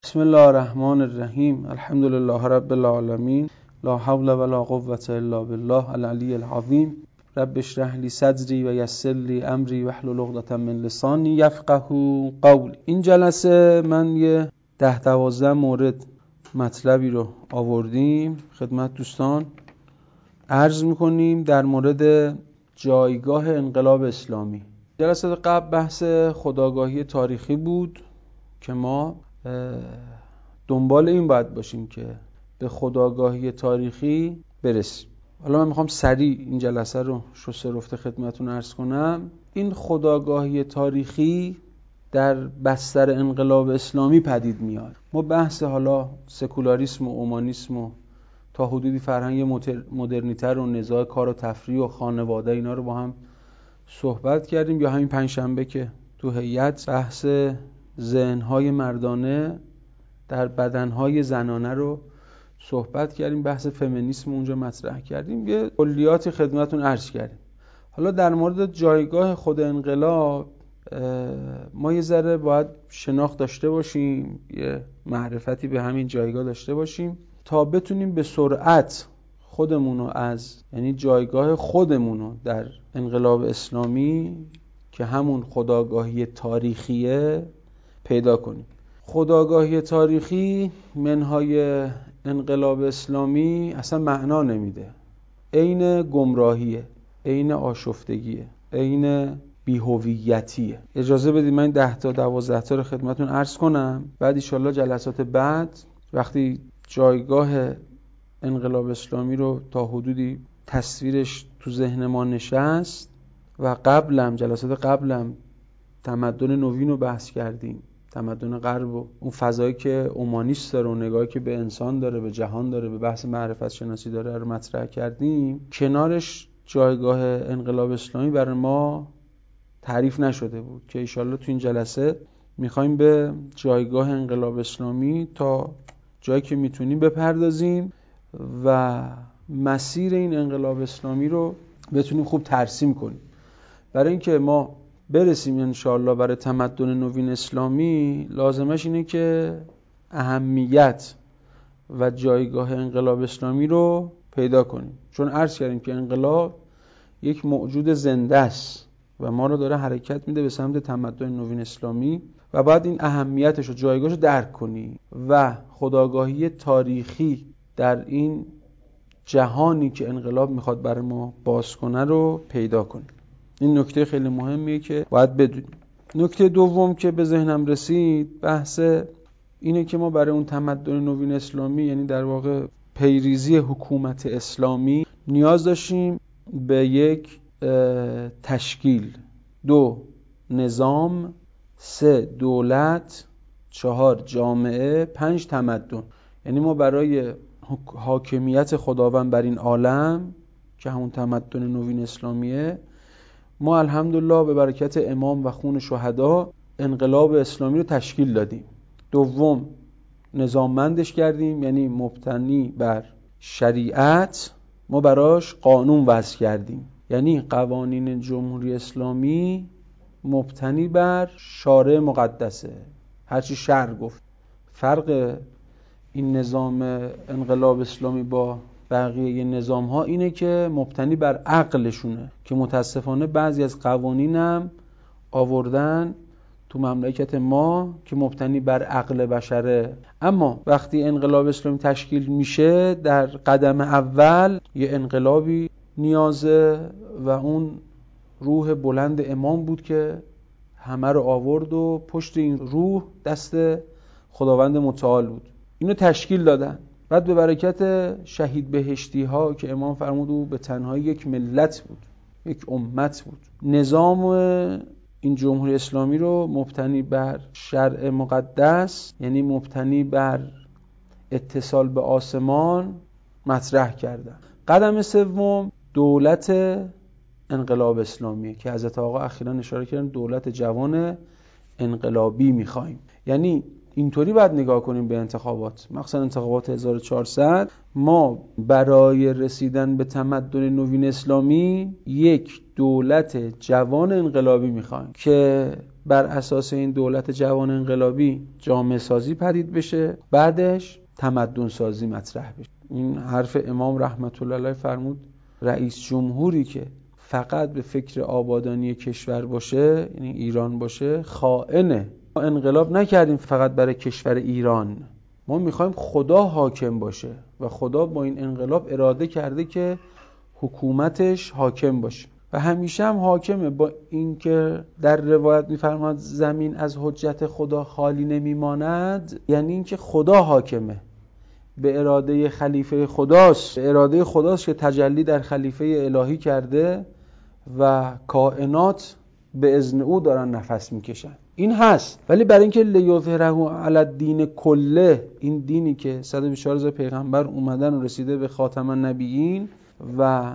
بسم الله الرحمن الرحیم. الحمد لله رب العالمین، لا حول ولا قوة الا بالله العلی العظیم. رب اشرح لی صدری و یسر لی امری واحلل عقدة من لسانی یفقهوا قولی. این جلسه من یه 10-12 مورد مطلبی رو آوردیم خدمت دوستان. عرض میکنیم در مورد جایگاه انقلاب اسلامی. جلسه قبل بحث خودآگاهی تاریخی بود که ما دنبال این باید باشیم که به خودآگاهی تاریخی برسیم. حالا من میخوام سریع این جلسه رو شسته رفته خدمتون عرض کنم. این خودآگاهی تاریخی در بستر انقلاب اسلامی پدید میاد. ما بحث حالا سکولاریسم و اومانیسم و تا حدودی فرهنگ مدرنیتر و نزاع کار و تفریح و خانواده اینا رو با هم صحبت کردیم، یا همین پنجشنبه که تو هیئت بحث ذهن‌های مردانه در بدن‌های زنانه رو صحبت کردیم، بحث فمینیسم اونجا مطرح کردیم، یه کلیات خدمتون عرض کردیم. حالا در مورد جایگاه خود انقلاب ما یه ذره باید شناخت داشته باشیم، یه معرفتی به همین جایگاه داشته باشیم تا بتونیم به سرعت خودمونو یعنی جایگاه خودمونو در انقلاب اسلامی که همون خودآگاهی تاریخیه پیدا کنیم. خودآگاهی تاریخی منهای انقلاب اسلامی اصلا معنا نمیده، عین گمراهیه، عین آشفتگیه، عین بی‌هویتیه. اجازه بدید من 10 تا 12 تا رو خدمتون عرض کنم، بعد ان شاءالله جلسات بعد وقتی جایگاه انقلاب اسلامی رو تا حدودی تصویرش تو ذهن ما نشست و جلسات قبلم تمدن نوین رو بحث کردیم، تمدن غرب و اون فضایی که اومانیست داره و نگاهی که به انسان داره، به جهان داره، به بحث معرفت شناسی داره رو مطرح کردیم. کنارش جایگاه انقلاب اسلامی برای ما تعریف نشده بود که انشالله تو این جلسه میخوایم به جایگاه انقلاب اسلامی تا جایی که میتونیم بپردازیم و مسیر این انقلاب اسلامی رو بتونیم خوب ترسیم کنیم. برای اینکه ما برسیم انشاءالله برای تمدن نوین اسلامی، لازمش اینه که اهمیت و جایگاه انقلاب اسلامی رو پیدا کنیم، چون عرض کردیم که انقلاب یک موجود زنده است و ما رو داره حرکت میده به سمت تمدن نوین اسلامی و باید این اهمیتش و جایگاهش رو درک کنی و خودآگاهی تاریخی در این جهانی که انقلاب میخواد برای ما باز کنه رو پیدا کنیم. این نکته خیلی مهمیه که باید بدونیم. نکته دوم که به ذهنم رسید بحث اینه که ما برای اون تمدن نوین اسلامی، یعنی در واقع پیریزی حکومت اسلامی، نیاز داشتیم به یک تشکیل، 2 نظام، 3 دولت، 4 جامعه، 5 تمدن. یعنی ما برای حاکمیت خداوند بر این عالم که همون تمدن نوین اسلامیه، ما الحمدلله به برکت امام و خون شهدا انقلاب اسلامی رو تشکیل دادیم. دوم نظاممندش کردیم، یعنی مبتنی بر شریعت ما براش قانون وضع کردیم، یعنی قوانین جمهوری اسلامی مبتنی بر شارع مقدسه، هرچی شرع گفت. فرق این نظام انقلاب اسلامی با بقیه نظام ها اینه که مبتنی بر عقلشونه که متاسفانه بعضی از قوانینم آوردن تو مملکت ما که مبتنی بر عقل بشره. اما وقتی انقلاب اسلامی تشکیل میشه، در قدم اول یه انقلابی نیازه و اون روح بلند امام بود که همه رو آورد و پشت این روح دست خداوند متعال بود. اینو تشکیل دادن. بعد به برکت شهید بهشتی ها که امام فرمود او به تنهایی یک ملت بود، یک امت بود، نظام این جمهوری اسلامی رو مبتنی بر شرع مقدس، یعنی مبتنی بر اتصال به آسمان مطرح کردن. قدم سوم دولت انقلاب اسلامی که حضرت آقا اخیراً اشاره کردن دولت جوان انقلابی میخوایم. یعنی اینطوری باید نگاه کنیم به انتخابات، مخصوصا انتخابات 1400. ما برای رسیدن به تمدن نوین اسلامی یک دولت جوان انقلابی میخوایم که بر اساس این دولت جوان انقلابی جامعه سازی پدید بشه، بعدش تمدن سازی مطرح بشه. این حرف امام رحمت الله علیه فرمود رئیس جمهوری که فقط به فکر آبادانی کشور باشه، یعنی ایران باشه، خائنه. ما انقلاب نکردیم فقط برای کشور ایران، ما میخوایم خدا حاکم باشه و خدا با این انقلاب اراده کرده که حکومتش حاکم باشه و همیشه هم حاکمه. با اینکه در روایت میفرماد زمین از حجت خدا خالی نمیماند، یعنی اینکه خدا حاکمه، به اراده خلیفه خداست، به اراده خداست که تجلی در خلیفه الهی کرده و کائنات به اذن او دارن نفس میکشن. این هست، ولی برای اینکه لیظهره علی الدین کله، این دینی که 124 پیغمبر اومدن و رسیده به خاتم النبیین و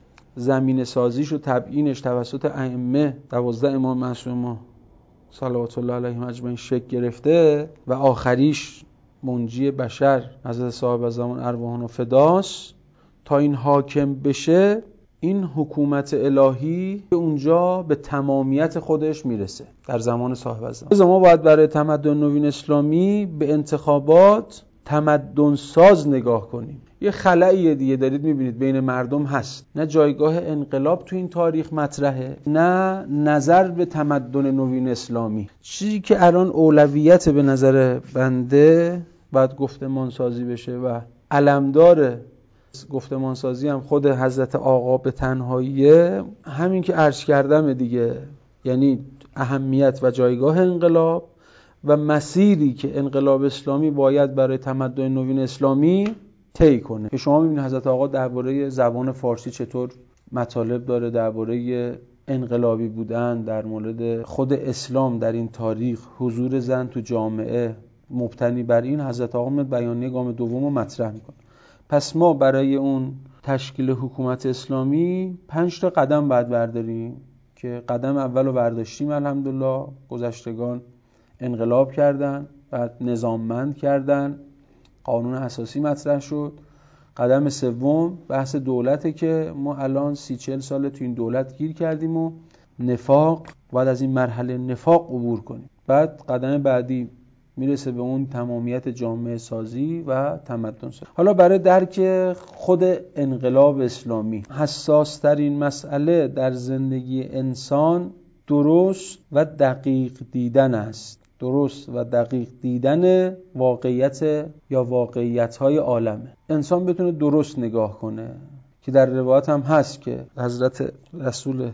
زمین سازیش و تبیینش توسط ائمه 12 امام معصوم صلوات الله علیهم اجمعین شکل گرفته و آخریش منجی بشر حضرت صاحب زمان ارواحان و فداس، تا این حاکم بشه این حکومت الهی اونجا به تمامیت خودش میرسه در زمان صاحب زمان. ما باید برای تمدن نوین اسلامی به انتخابات تمدن ساز نگاه کنیم. یه خلأیه دیگه دارید میبینید بین مردم هست، نه جایگاه انقلاب تو این تاریخ مطرحه، نه نظر به تمدن نوین اسلامی. چیزی که الان اولویت به نظر بنده باید گفتمان سازی بشه و علمدار گفتمان سازی هم خود حضرت آقا به تنهاییه، همین که عرض کردم دیگه، یعنی اهمیت و جایگاه انقلاب و مسیری که انقلاب اسلامی باید برای تمدن نوین اسلامی طی کنه. که شما میبینید حضرت آقا درباره زبان فارسی چطور مطالب داره، درباره انقلابی بودن، در مورد خود اسلام در این تاریخ، حضور زن تو جامعه، مبتنی بر این حضرت آقا بیانیه گام دوم رو مطرح میکنه. پس ما برای اون تشکیل حکومت اسلامی 5 تا قدم باید برداریم که قدم اول رو برداشتیم الحمدلله. گذشتگان انقلاب کردن، بعد نظاممند کردن، قانون اساسی مطرح شد. قدم سوم بحث دولته که ما الان 30-40 سال تو این دولت گیر کردیم و نفاق، باید از این مرحله نفاق عبور کنیم. بعد قدم بعدی میرسه به اون تمامیت جامعه سازی و تمدن سازی. حالا برای درک خود انقلاب اسلامی، حساس ترین مسئله در زندگی انسان درست و دقیق دیدن است. درست و دقیق دیدن واقعیت یا واقعیت‌های عالمه. انسان بتونه درست نگاه کنه، که در روایت هم هست که حضرت رسول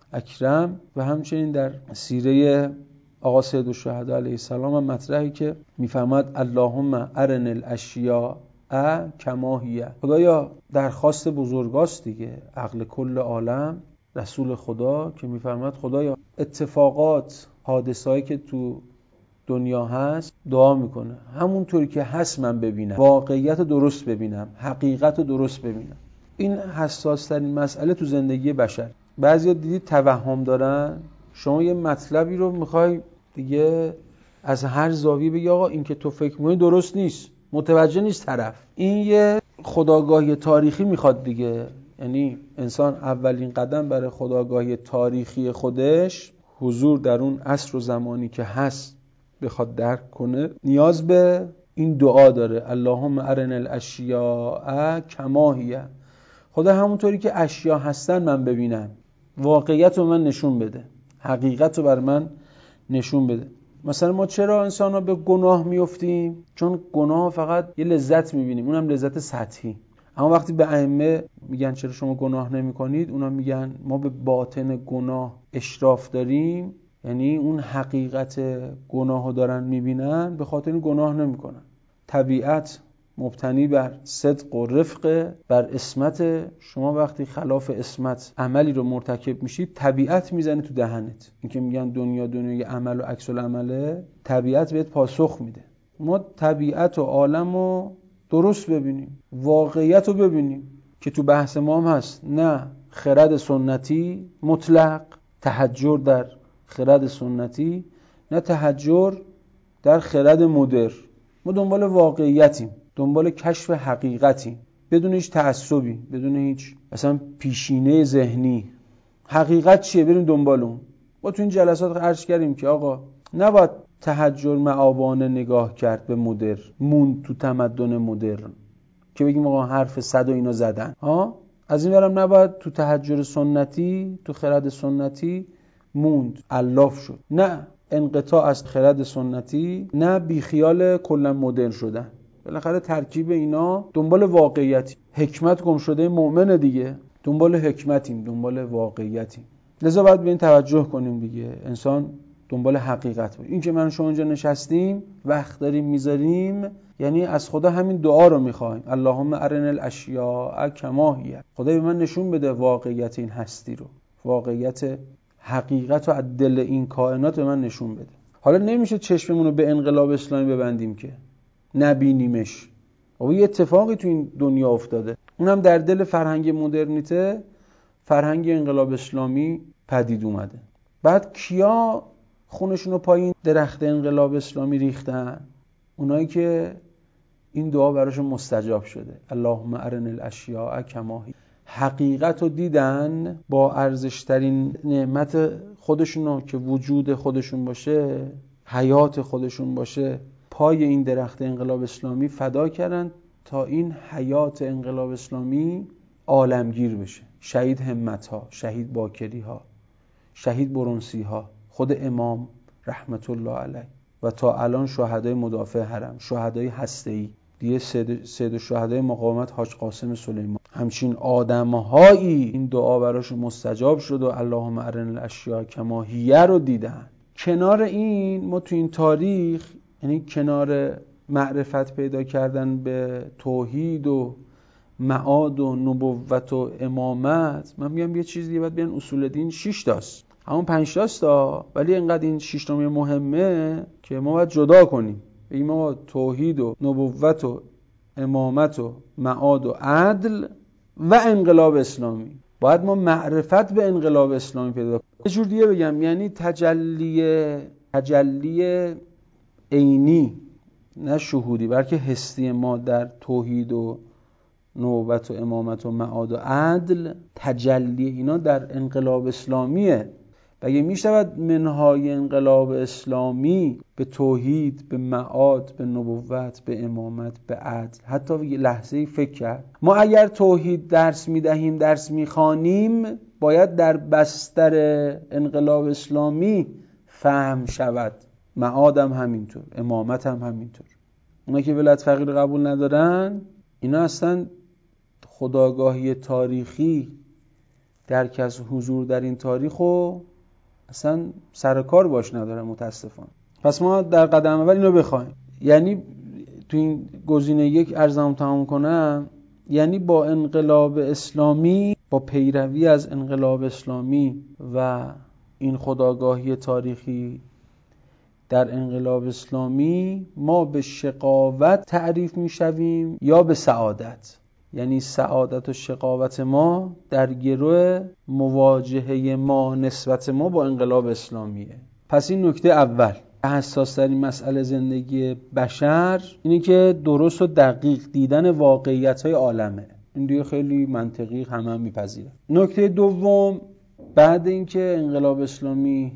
اکرم و همچنین در سیره آقا سید الشهدا علیه السلام هم مطرحی که میفرماد اللهم ارن الاشیاء کما هی. خدایا درخواست بزرگاست دیگه، عقل کل عالم، رسول خدا که میفرماد خدایا اتفاقات، حادثه‌ای که تو دنیا هست دعا میکنه همونطوری که هست من ببینم، واقعیت رو درست ببینم، حقیقت رو درست ببینم. این حساس ترین مسئله تو زندگی بشر. بعضیا دیدید توهم دارن، شما یه مطلبی رو میخوای دیگه از هر زاویه بگی آقا این که تو فکر می‌کنی درست نیست، متوجه نیست طرف. این یه خودآگاهی تاریخی میخواد دیگه، یعنی انسان اولین قدم برای خودآگاهی تاریخی خودش، حضور در اون عصر و زمانی که هست بخواد درک کنه، نیاز به این دعا داره اللهم ارن الاشیاء کما هی. خدا همونطوری که اشیا هستن من ببینم، واقعیت رو من نشون بده، حقیقت رو بر من نشون بده. مثلا ما چرا انسان ها به گناه میفتیم؟ چون گناه فقط یه لذت میبینیم، اونم لذت سطحی. اما وقتی به ائمه میگن چرا شما گناه نمی کنید، اونا میگن ما به باطن گناه اشراف داریم، یعنی اون حقیقت گناه رو دارن میبینن، به خاطر گناه نمی کنن. طبیعت مبتنی بر صدق و رفق، بر عصمت. شما وقتی خلاف عصمت عملی رو مرتکب میشید، طبیعت میزنه تو دهنت. این که میگن دنیای عمل و عکس العمله، طبیعت بهت پاسخ میده. ما طبیعت و عالم رو درست ببینیم، واقعیت رو ببینیم که تو بحث ما هم هست. نه خرد سنتی مطلق، تحجر در خرد سنتی، نه تحجر در خرد مدر. ما دنبال واقعیتیم، دنبال کشف حقیقتیم، بدون هیچ تعصبی، بدون هیچ اصلا پیشینه ذهنی. حقیقت چیه؟ بریم دنبال اون. ما تو این جلسات عرض کردیم که آقا نباید تحجر معابانه نگاه کرد به مدرن، موند تو تمدن مدرن که بگیم آقا حرف صد و اینا زدن از این ورم نباید تو تحجر سنتی، تو خرد سنتی موند، الاف شد. نه انقطاع از خرد سنتی، نه بیخیال کلا مدرن شدن. بالاخره ترکیب اینا دنبال واقعیتی. حکمت گم شده مؤمنه دیگه، دنبال حکمتیم، دنبال واقعیتیم. لذا باید به این توجه کنیم دیگه. انسان دنبال حقیقت باشه. این که من شما اینجا نشستیم وقت داریم میذاریم، یعنی از خدا همین دعا رو میخوایم، اللهم ارنا الاشیاء کما هی. خدای به من نشون بده واقعیت این هستی رو، واقعیت حقیقت رو از دل این کائنات به من نشون بده. حالا نمیشه چشممون رو به انقلاب اسلامی ببندیم که نبینیمش. یه اتفاقی تو این دنیا افتاده، اونم در دل فرهنگ مدرنیته، فرهنگ انقلاب اسلامی پدید اومده. بعد کیا خونشون رو پایین درخت انقلاب اسلامی ریختن؟ اونایی که این دعا براشون مستجاب شده، اللهم ارنا الاشیاء کما هی. حقیقت رو دیدن، با ارزشترین نعمت خودشون که وجود خودشون باشه، حیات خودشون باشه، پای این درخت انقلاب اسلامی فدا کردن تا این حیات انقلاب اسلامی عالمگیر بشه. شهید همت ها، شهید باکری ها، شهید برونسی ها، خود امام رحمت الله علیه و تا الان شهدای مدافع حرم، شهدای هسته‌ای دیگه، سید الشهدای مقاومت حاج قاسم سلیمان، همچین آدم‌هایی این دعا براشون مستجاب شد و اللهم ارنا الاشیاء کما هی رو دیدن. کنار این ما تو این تاریخ، یعنی کنار معرفت پیدا کردن به توحید و معاد و نبوت و امامت، من میگم یه چیز دیگه باید بیان اصول دین 6 تاست، همون 5 تاست ولی اینقدر این 6 تامی مهمه که ما باید جدا کنیم، بگیم ما توحید و نبوت و امامت و معاد و عدل و انقلاب اسلامی، باید ما معرفت به انقلاب اسلامی پیدا کنیم. یه جور دیگه بگم یعنی تجلی عینی، نه شهودی بلکه حسی ما در توحید و نبوت و امامت و معاد و عدل، تجلی اینا در انقلاب اسلامیه. و اگه میشود منهای انقلاب اسلامی به توحید، به معاد، به نبوت، به امامت، به عدل، حتی یه لحظه‌ای فکر کرد ما اگر توحید درس میدهیم، درس میخوانیم، باید در بستر انقلاب اسلامی فهم شود. معاد هم همینطور، امامت هم همینطور. اونا که ولایت فقیه قبول ندارن، اینا اصلا خودآگاهی تاریخی، درک از حضور در این تاریخو اصلا سر کار باش ندارن متاسفانه. پس ما در قدم اول اینو بخوایم، یعنی تو این گزینه یک ارزم تمام کنم، یعنی با انقلاب اسلامی، با پیروی از انقلاب اسلامی و این خودآگاهی تاریخی در انقلاب اسلامی، ما به شقاوت تعریف میشویم یا به سعادت. یعنی سعادت و شقاوت ما در گروه مواجهه ما، نسبت ما با انقلاب اسلامیه. پس این نکته اول، حساس ترین مسئله زندگی بشر اینه که درست و دقیق دیدن واقعیت‌های عالمه. این دیگه خیلی منطقی هم میپذیره. نکته دوم، بعد اینکه انقلاب اسلامی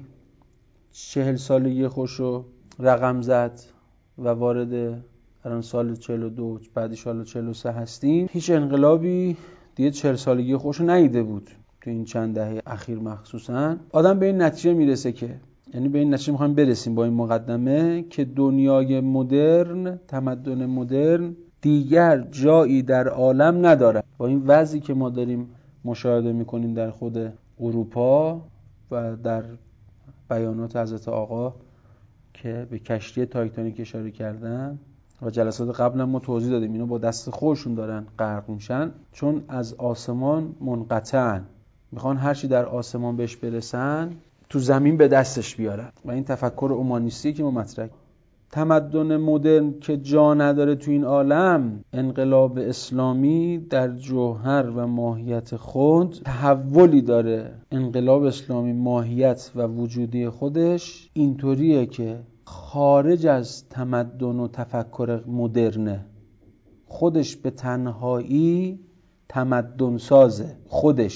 40 سالگی خوشو رقم زد و وارد الان سال 42 بعدش سال 43 هستیم، هیچ انقلابی دیگه 40 سالگی خوشو ندیده بود تو این چند دهه اخیر. مخصوصا آدم به این نتیجه میرسه که، یعنی به این نتیجه میخوایم برسیم با این مقدمه، که دنیای مدرن، تمدن مدرن دیگر جایی در عالم نداره. با این وضعی که ما داریم مشاهده میکنیم در خود اروپا و در بیانات حضرت آقا که به کشتی تایتانیک اشاره کردن و جلسات قبلا ما توضیح دادیم اینا با دست خودشون دارن غرق میشن، چون از آسمان منقطعن، میخوان هرچی در آسمان بهش برسن تو زمین به دستش بیارن. و این تفکر اومانیستی که ما مطرح، تمدن مدرن که جا نداره تو این عالم، انقلاب اسلامی در جوهر و ماهیت خود تحولی داره. انقلاب اسلامی ماهیت و وجودی خودش اینطوریه که خارج از تمدن و تفکر مدرنه، خودش به تنهایی تمدن سازه، خودش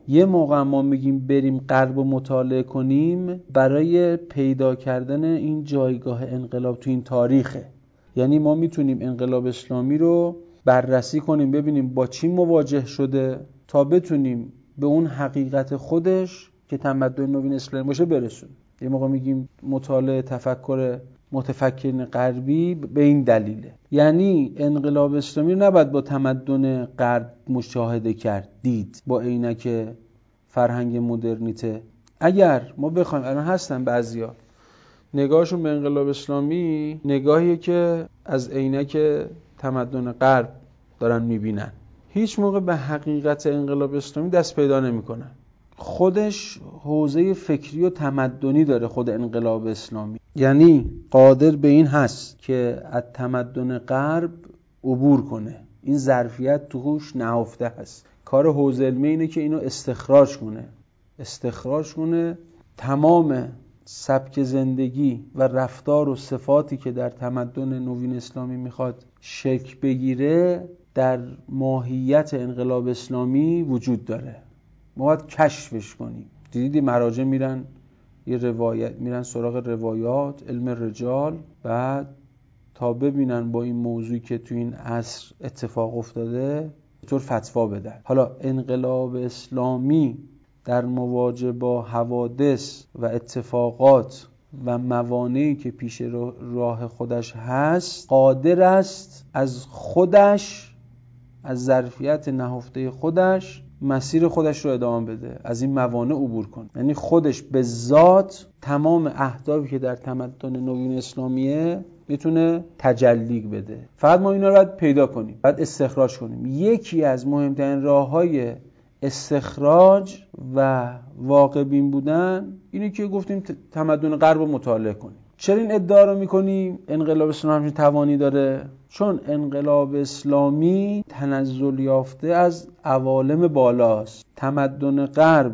یه موقع ما میگیم بریم غرب و مطالعه کنیم برای پیدا کردن این جایگاه انقلاب تو این تاریخه. یعنی ما میتونیم انقلاب اسلامی رو بررسی کنیم، ببینیم با چی مواجه شده تا بتونیم به اون حقیقت خودش که تمدن نوین اسلامی باشه برسونیم. یه موقع میگیم مطالعه تفکر متفکرین غربی به این دلیله. یعنی انقلاب اسلامی رو نباید با تمدن غرب مشاهده کرد، دید با عینک فرهنگ مدرنیته. اگر ما بخوایم، الان هستن بعضیا نگاهشون به انقلاب اسلامی نگاهیه که از عینک تمدن غرب دارن میبینن، هیچ موقع به حقیقت انقلاب اسلامی دست پیدا نمیکنن. خودش حوزه فکری و تمدنی داره خود انقلاب اسلامی، یعنی قادر به این هست که از تمدن غرب عبور کنه. این ظرفیت توش نهفته هست. کار حوزه علمی اینه که اینو استخراج کنه تمام سبک زندگی و رفتار و صفاتی که در تمدن نوین اسلامی میخواد شکل بگیره در ماهیت انقلاب اسلامی وجود داره. ما باید کشفش کنیم. دیدی مراجع میرن میرن سراغ روایات، علم رجال، بعد تا ببینن با این موضوعی که تو این عصر اتفاق افتاده چطور فتوا بدن. حالا انقلاب اسلامی در مواجهه با حوادث و اتفاقات و موانعی که پیش راه خودش هست قادر است از خودش، از ظرفیت نهفته خودش مسیر خودش رو ادامه بده، از این موانع عبور کنه. یعنی خودش به ذات تمام اهدافی که در تمدن نوین اسلامیه میتونه تجلی بده. فقط ما اینا رو باید پیدا کنیم، باید استخراج کنیم. یکی از مهمترین راه‌های استخراج و واقع بین بودن اینه که گفتیم تمدن غرب رو مطالعه کنیم. چرا این ادعا رو میکنیم انقلاب اسلامی همچین توانی داره؟ چون انقلاب اسلامی تنزل یافته از عوالم بالاست. تمدن غرب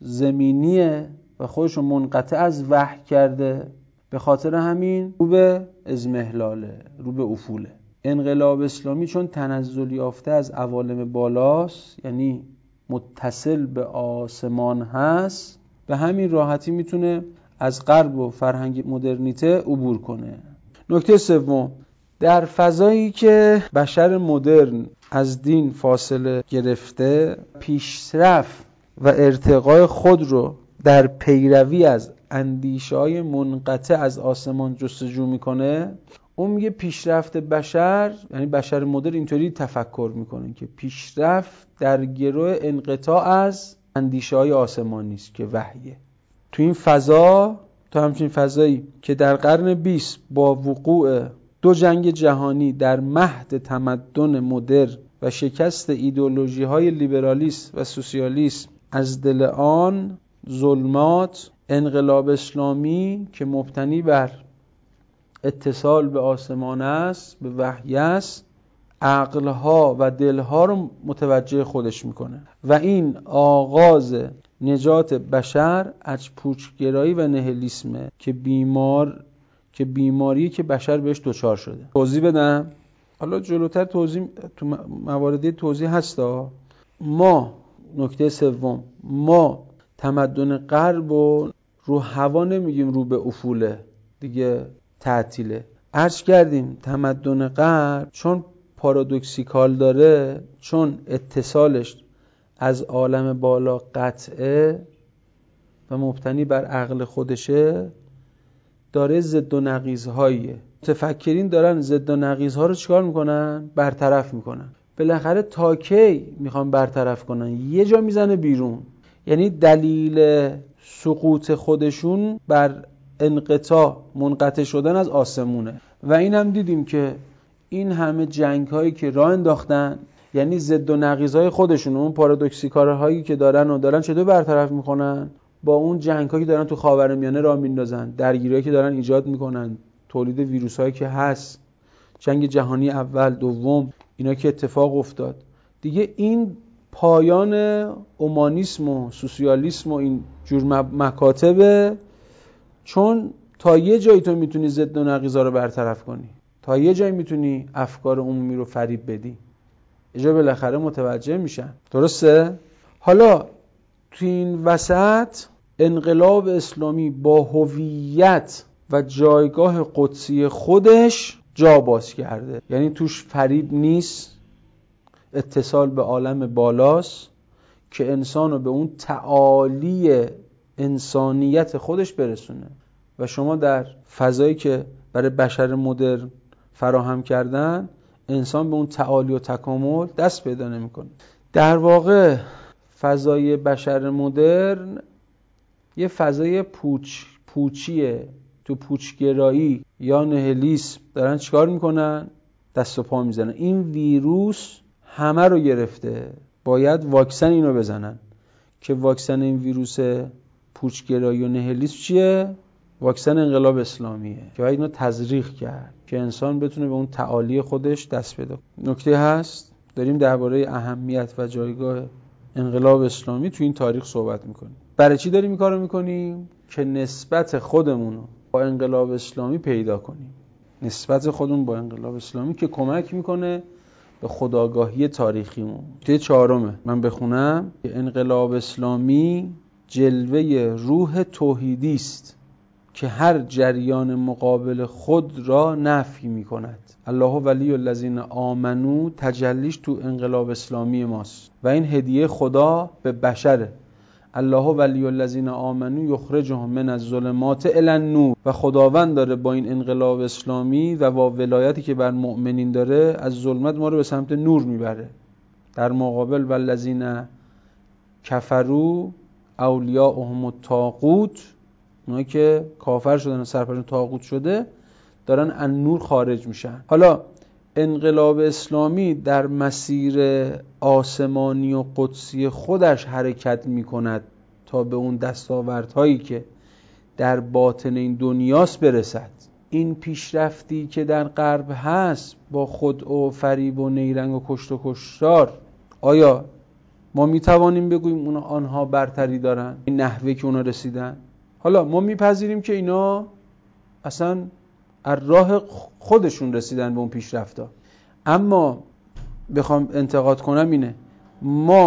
زمینیه و خودش رو منقطع از وحی کرده، به خاطر همین رو به اضمحلاله، رو به افوله. انقلاب اسلامی چون تنزل یافته از عوالم بالاست، یعنی متصل به آسمان هست، به همین راحتی میتونه از غرب و فرهنگ مدرنیته عبور کنه. نکته سوم، در فضایی که بشر مدرن از دین فاصله گرفته، پیشرفت و ارتقای خود رو در پیروی از اندیشه‌های منقطع از آسمان جستجو میکنه، اون میگه پیشرفت بشر، یعنی بشر مدرن اینطوری تفکر میکنه که پیشرفت در گروه انقطاع از اندیشه‌های آسمانی است که وحیه. تو این فضا، تو همچین فضایی که در قرن 20 با وقوع 2 جنگ جهانی در مهد تمدن مدرن و شکست ایدئولوژی‌های لیبرالیسم و سوسیالیسم از دل آن ظلمات، انقلاب اسلامی که مبتنی بر اتصال به آسمان است، به وحی است، عقلها و دلها رو متوجه خودش میکنه و این آغاز نجات بشر از پوچگرایی و نهیلیسمه که بیماری که بشر بهش دچار شده. توضیح بدم؟ حالا جلوتر توضیح تو مواردی توضیح هستا. ما نکته سوم، ما تمدن غرب رو هوا نمیگیم، رو به افوله دیگه تعطیله. عرض کردیم تمدن غرب چون پارادوکسیکال داره، چون اتصالش از عالم بالا قطعه و مبتنی بر عقل خودشه، داره ضد و نقیض‌هاییه. متفکرین دارن ضد و نقیض‌ها رو چیکار میکنن؟ برطرف میکنن. بالاخره تا کی میخوان برطرف کنن؟ یه جا میزنه بیرون. یعنی دلیل سقوط خودشون بر انقطاع، منقطع شدن از آسمونه. و این هم دیدیم که این همه جنگ هایی که راه انداختن، یعنی ضد و نقیضای خودشون، اون پارادوکسیکارهایی که دارن چطور برطرف میکنن؟ با اون جنگ هایی که دارن تو خاورمیانه راه میندازن، درگیریایی که دارن ایجاد میکنن، تولید ویروس هایی که هست، جنگ جهانی اول، دوم، اینا که اتفاق افتاد دیگه، این پایان اومانیسم و سوسیالیسم و این جور مکاتبه. چون تا یه جایی تو میتونی ضد و نقیضا رو برطرف کنی، تا یه جایی میتونی افکار عمومی رو فریب بدی، یه جا بالاخره متوجه میشن. درسته؟ حالا تو این وسط انقلاب اسلامی با هویت و جایگاه قدسی خودش جا باز کرده. یعنی توش فریب نیست، اتصال به عالم بالاست که انسانو به اون تعالی انسانیت خودش برسونه. و شما در فضایی که برای بشر مدرن فراهم کردن، انسان به اون تعالی و تکامل دست پیدا نمی‌کنه. در واقع فضای بشر مدرن یه فضای پوچیه. تو پوچگرایی یا نهلیسم دارن چیکار میکنن؟ دست و پا میزنن. این ویروس همه رو گرفته، باید واکسن اینو بزنن. که واکسن این ویروس پوچگرایی و نهلیسم چیه؟ واکسن انقلاب اسلامیه که باید اینو تزریق کرد که انسان بتونه به اون تعالی خودش دست پیدا کنه. نکته هست داریم درباره اهمیت و جایگاه انقلاب اسلامی تو این تاریخ صحبت میکنیم. برای چی داریم این کارو میکنیم؟ که نسبت خودمون رو با انقلاب اسلامی پیدا کنیم. نسبت خودمون با انقلاب اسلامی که کمک میکنه به خودآگاهی تاریخیمون. نکته 4 من بخونم که انقلاب اسلامی جلوه روح توحیدی است که هر جریان مقابل خود را نفی میکند. الله ولی الذین آمنو تجلیش تو انقلاب اسلامی ماست و این هدیه خدا به بشره. الله ولی الذین آمنو یخرجهم من الظلمات الی النور. و خداوند داره با این انقلاب اسلامی و با ولایتی که بر مؤمنین داره از ظلمت ما رو به سمت نور میبره. در مقابل والذین کفروا اولیاءهم الطاغوت، اونایی که کافر شدن و سرپرست طاغوت شده دارن از نور خارج میشن. حالا انقلاب اسلامی در مسیر آسمانی و قدسی خودش حرکت میکند تا به اون دستاوردهایی که در باطن این دنیاست برسد. این پیشرفتی که در غرب هست با خود و فریب و نیرنگ و کشت و کشتار، آیا ما میتوانیم بگوییم آنها برتری دارن این نحوه که اونا رسیدن؟ حالا ما میپذیریم که اینا اصلا از راه خودشون رسیدن به اون پیشرفتا، اما بخوام انتقاد کنم اینه ما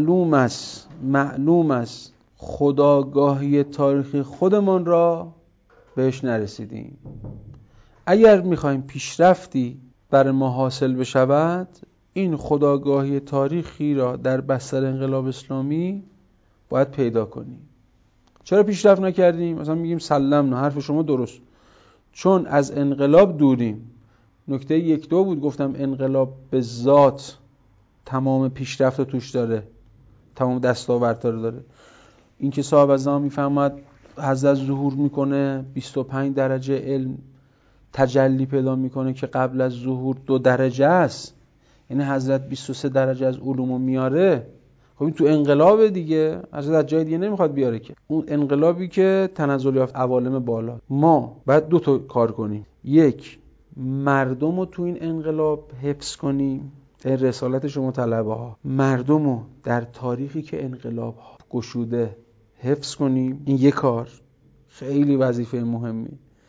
معلوم است خودآگاهی تاریخی خودمان را بهش نرسیدیم. اگر میخوایم پیشرفتی بر ما حاصل بشود، این خودآگاهی تاریخی را در بستر انقلاب اسلامی باید پیدا کنیم. چرا پیشرفت نکردیم؟ مثلا میگیم سلمنا، حرف شما درست، چون از انقلاب دوریم. نکته 1-2 بود، گفتم انقلاب به ذات تمام پیشرفت رو توش داره، تمام دستاورد رو داره. این که صاحب از زمان میفهمد حضرت ظهور میکنه 25 درجه علم تجلی پیدا میکنه که قبل از ظهور 2 درجه است، یعنی حضرت 23 درجه از علومو میاره. خب این تو انقلاب دیگه، حضرت از جای دیگه نمیخواد بیاره که. اون انقلابی که تنزل یافت عوالم بالا. ما باید 2 تا کار کنیم. 1 مردم رو تو این انقلاب حفظ کنیم. این رسالت شما طلبه ها، مردم رو در تاریخی که انقلاب ها گشوده حفظ کنیم. این 1 کار خیلی وظیفه مهمی.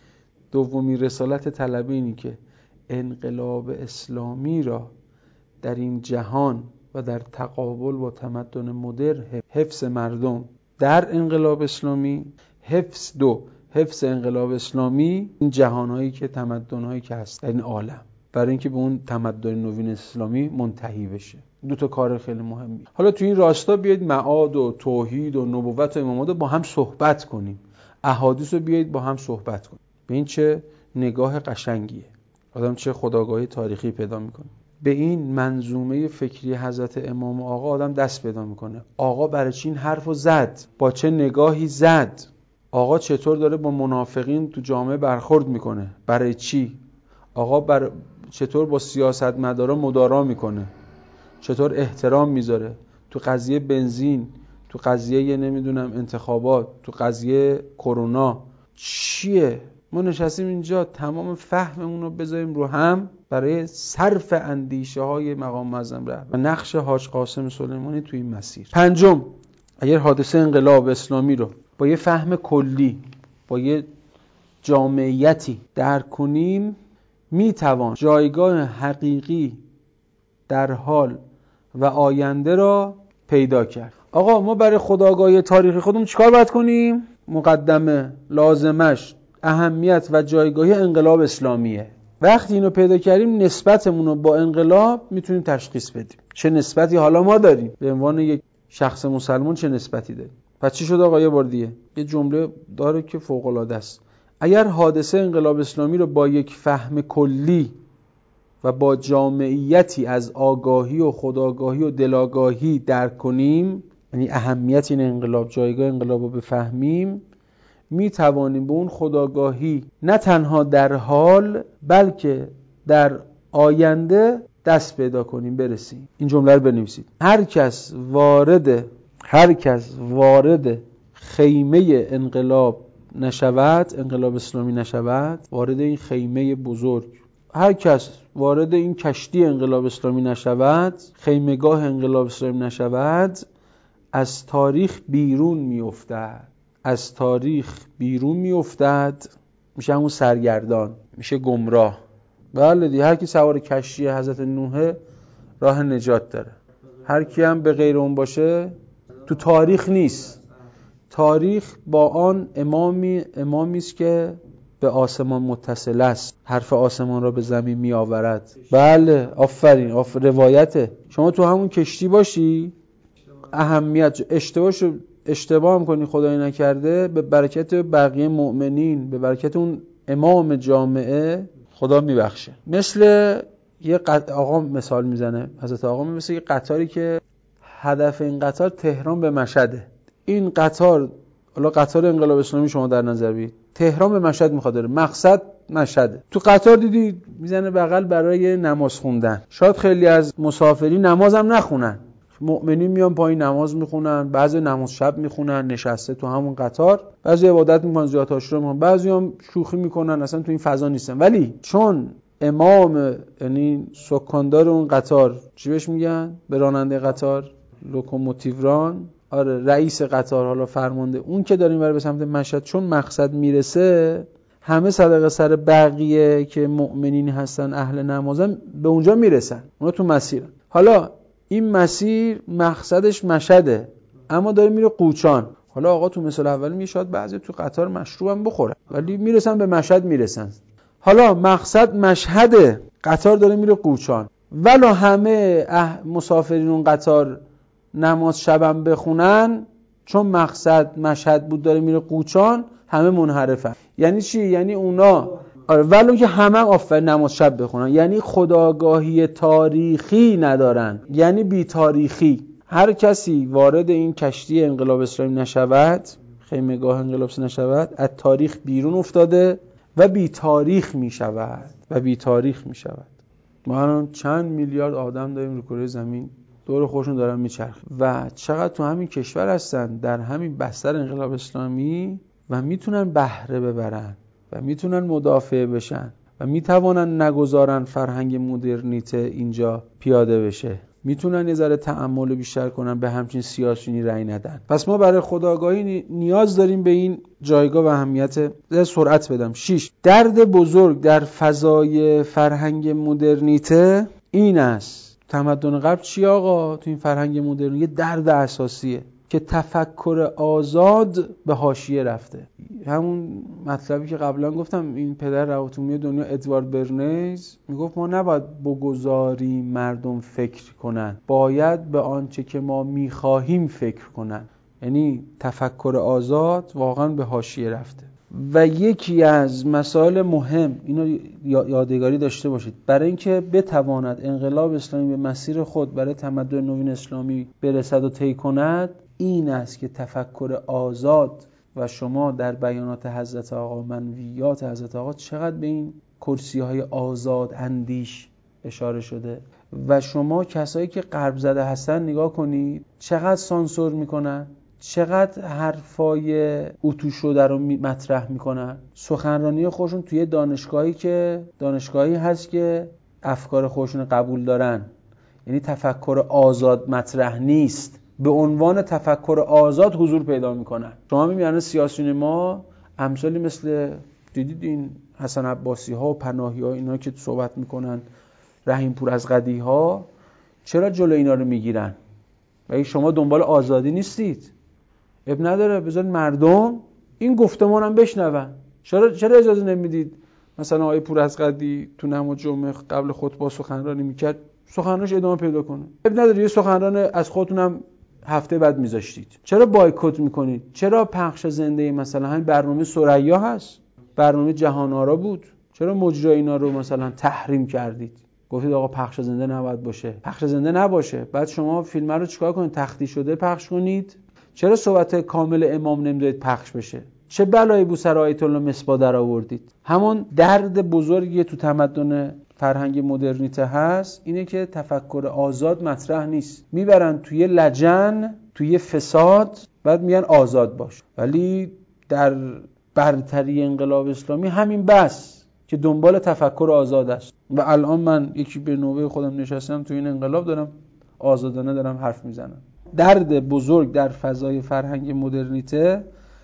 2 رسالت طلبه اینی که انقلاب اسلامی را در این جهان و در تقابل با تمدن مدرن حفظ مردم در انقلاب اسلامی، حفظ انقلاب اسلامی این جهانهایی که تمدنهایی که هست در این عالم، برای اینکه به اون تمدن نوین اسلامی منتهی بشه. 2 تا کار خیلی مهمی. حالا تو این راستا بیایید معاد و توحید و نبوت و امامت رو با هم صحبت کنیم، احادیث رو بیایید با هم صحبت کنیم. به این چه نگاه قشنگیه، آدم چه خودآگاهی تاریخی پیدا میکنه. به این منظومه فکری حضرت امام آقا آدم دست پیدا میکنه. آقا برای چی این حرفو زد؟ با چه نگاهی زد؟ آقا چطور داره با منافقین تو جامعه برخورد میکنه؟ برای چی؟ آقا چطور با سیاستمدارا مدارا میکنه؟ چطور احترام میذاره؟ تو قضیه بنزین، تو قضیه نمیدونم انتخابات، تو قضیه کرونا چیه؟ ما نشستیم اینجا تمام فهممون رو بذاریم رو هم برای صرف اندیشه های مقام معظم رهبر و نقش حاج قاسم سلیمانی توی این مسیر. 5 اگر حادثه انقلاب اسلامی رو با یه فهم کلی، با یه جامعیتی درک کنیم، میتوان جایگاه حقیقی در حال و آینده را پیدا کرد. آقا ما برای خودآگاهی تاریخی خودمون چیکار باید کنیم؟ مقدمه، لازمش، اهمیت و جایگاهی انقلاب اسلامیه. وقتی اینو پیدا کردیم نسبتمون رو با انقلاب میتونیم تشخیص بدیم. چه نسبتی حالا ما داریم؟ به عنوان یک شخص مسلمان چه نسبتی داریم؟ پس چی شد آقا؟ یه بار دیگه یه جمله داره که فوق العاده است. اگر حادثه انقلاب اسلامی رو با یک فهم کلی و با جامعیتی از آگاهی و خودآگاهی و دلاگاهی درک کنیم، یعنی اهمیت این انقلاب، جایگاه انقلاب رو بفهمیم، می توانیم به اون خودآگاهی نه تنها در حال بلکه در آینده دست پیدا کنیم، برسیم. این جمله رو بنویسید. هر کس وارد خیمه انقلاب نشود، انقلاب اسلامی نشود، وارد این خیمه بزرگ، هر کس وارد این کشتی انقلاب اسلامی نشود، خیمه‌گاه انقلاب اسلامی نشود، از تاریخ بیرون میافتد. از تاریخ بیرون میافتد، میشه همون سرگردان، میشه گمراه. بله دیگه، هر کی سوار کشتی حضرت نوح راه نجات داره. هر کی هم به غیر اون باشه تو تاریخ نیست. تاریخ با آن امامی است که به آسمان متصل است، حرف آسمان را به زمین می آورد. بله آفرین، روایته. شما تو همون کشتی باشی، اهمیت اشتباه هم کنی خدای نکرده، به برکت بقیه مؤمنین، به برکت اون امام جامعه خدا میبخشه. مثل یه آقا مثال میزنه حضرت آقا، مثل یه قطاری که هدف این قطار تهران به مشهده. این قطار، حالا قطار انقلاب اسلامی شما در نظر بگیرید، تهران به مشهد میخواد بره، مقصد مشهده. تو قطار دیدی میزنه بغل برای نماز خوندن. شاید خیلی از مسافرین نماز هم نخونن، مؤمنین میان پایین نماز میخونن، بعضی نماز شب میخونن نشسته تو همون قطار، بعضی عبادت میکنن، زیارت عاشورا میکنن، بعضی هم شوخی میکنن، اصلا تو این فضا نیستن. ولی چون امام، یعنی سکاندار اون قطار، چی بهش میگن به راننده قطار؟ لوکوموتیوران. آره، رئیس قطار، حالا فرمانده، اون که داریم برای به سمت مشهد، چون مقصد میرسه، همه صدقه سر بقیه که مؤمنین هستن، اهل نمازن، به اونجا میرسن، اونا تو مسیرن. حالا این مسیر مقصدش مشهده، اما داره میره قوچان. حالا آقا تو مثال اول میگه شاید بعضی تو قطار مشروب هم بخورن، ولی میرسن به مشهد میرسن. حالا مقصد مشهده، قطار داره میره قوچان، ولی همه مسافرین اون قطار نماز شبم بخونن، چون مقصد مشهد بود داره میره قوچان، همه منحرفن. یعنی چی؟ یعنی اونا ولو که همه آفرین نماز شب بخونن، یعنی خودآگاهی تاریخی ندارن، یعنی بی تاریخی. هر کسی وارد این کشتی انقلاب اسلامی نشود، خیمه‌گاه انقلاب اسلامی نشود، از تاریخ بیرون افتاده و بی تاریخ می شود. ما الان چند میلیارد آدم داریم رو کره زمین، دور خودشون دارن میچرخن و چقدر تو همین کشور هستن در همین بستر انقلاب اسلامی و میتونن بهره ببرن و میتونن مدافع بشن و میتوانن نگذارن فرهنگ مدرنیته اینجا پیاده بشه، میتونن یه ذره تأمل بیشتر کنن، به همچین سیاسیونی رأی ندن. پس ما برای خودآگاهی نیاز داریم به این جایگاه و اهمیت. سرعت بدم. 6. درد بزرگ در فضای فرهنگ مدرنیته این است. تمدن غرب چی آقا؟ تو این فرهنگ مدرن یه درد اساسیه که تفکر آزاد به حاشیه رفته. همون مطلبی که قبلا گفتم، این پدر روابط عمومی دنیا ادوارد برنیز میگفت ما نباید بگذاریم مردم فکر کنن، باید به آنچه که ما میخواهیم فکر کنن. یعنی تفکر آزاد واقعا به حاشیه رفته. و یکی از مسائل مهم، اینو یادگاری داشته باشید، برای اینکه بتواند انقلاب اسلامی به مسیر خود برای تمدن نوین اسلامی برسد و طی کند، این است که تفکر آزاد، و شما در بیانات حضرت آقا، منویات حضرت آقا، چقدر به این کرسی‌های آزاد اندیش اشاره شده. و شما کسایی که غرب زده هستن نگاه کنید چقدر سانسور میکنن، چقدر حرفای اتو شده رو مطرح میکنن. سخنرانی خودشون توی دانشگاهی هست که افکار خودشون قبول دارن، یعنی تفکر آزاد مطرح نیست، به عنوان تفکر آزاد حضور پیدا میکنن. شما میبینید سیاسیون ما امثالی مثل دیدید این حسن عباسی ها و پناهی ها، اینا که صحبت میکنن، رحیم پور از قدی ها، چرا جلو اینا رو میگیرن؟ و شما دنبال آزادی نیستید. اب نداره، بذارید مردم این گفتمانم بشنون. چرا اجازه نمیدید مثلا آقای پورازقدی تو نماز جمعه قبل خطبه سخنرانی میکرد، سخنرانیش ادامه پیدا کنه؟ اب نداره یه سخنران از خودتونم هفته بعد میذاشتید. چرا بایکوت میکنید؟ چرا پخش زنده مثلا همین برنامه ثریا هست، برنامه جهان آرا بود، چرا مجری اینا رو مثلا تحریم کردید؟ گفتید آقا پخش زنده نباید باشه، پخش زنده نباشه، بعد شما فیلم رو چیکار کنید؟ تختی شده پخش کنید. چرا صحبت کامل امام نمیدید پخش بشه؟ چه بلایی بو سر آیت الله مصباح در آوردید؟ همون درد بزرگی تو تمدن فرهنگ مدرنیته هست اینه که تفکر آزاد مطرح نیست. میبرن توی لجن، توی فساد، بعد میگن آزاد باش. ولی در برتری انقلاب اسلامی همین بس که دنبال تفکر آزاد است. و الان من یکی به نوبه خودم نشستم تو این انقلاب دارم آزادانه دارم حرف میزنم. درد بزرگ در فضای فرهنگ مدرنیته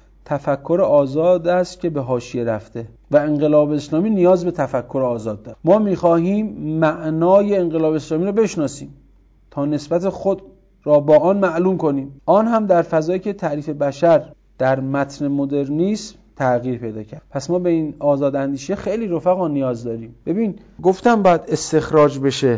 تفکر آزاد است که به حاشیه رفته و انقلاب اسلامی نیاز به تفکر آزاد داره. ما می‌خواهیم معنای انقلاب اسلامی رو بشناسیم تا نسبت خود را با آن معلوم کنیم. آن هم در فضایی که تعریف بشر در متن مدرنیسم تغییر پیدا کرد. پس ما به این آزاد اندیشه خیلی رفقا نیاز داریم. ببین گفتم باید استخراج بشه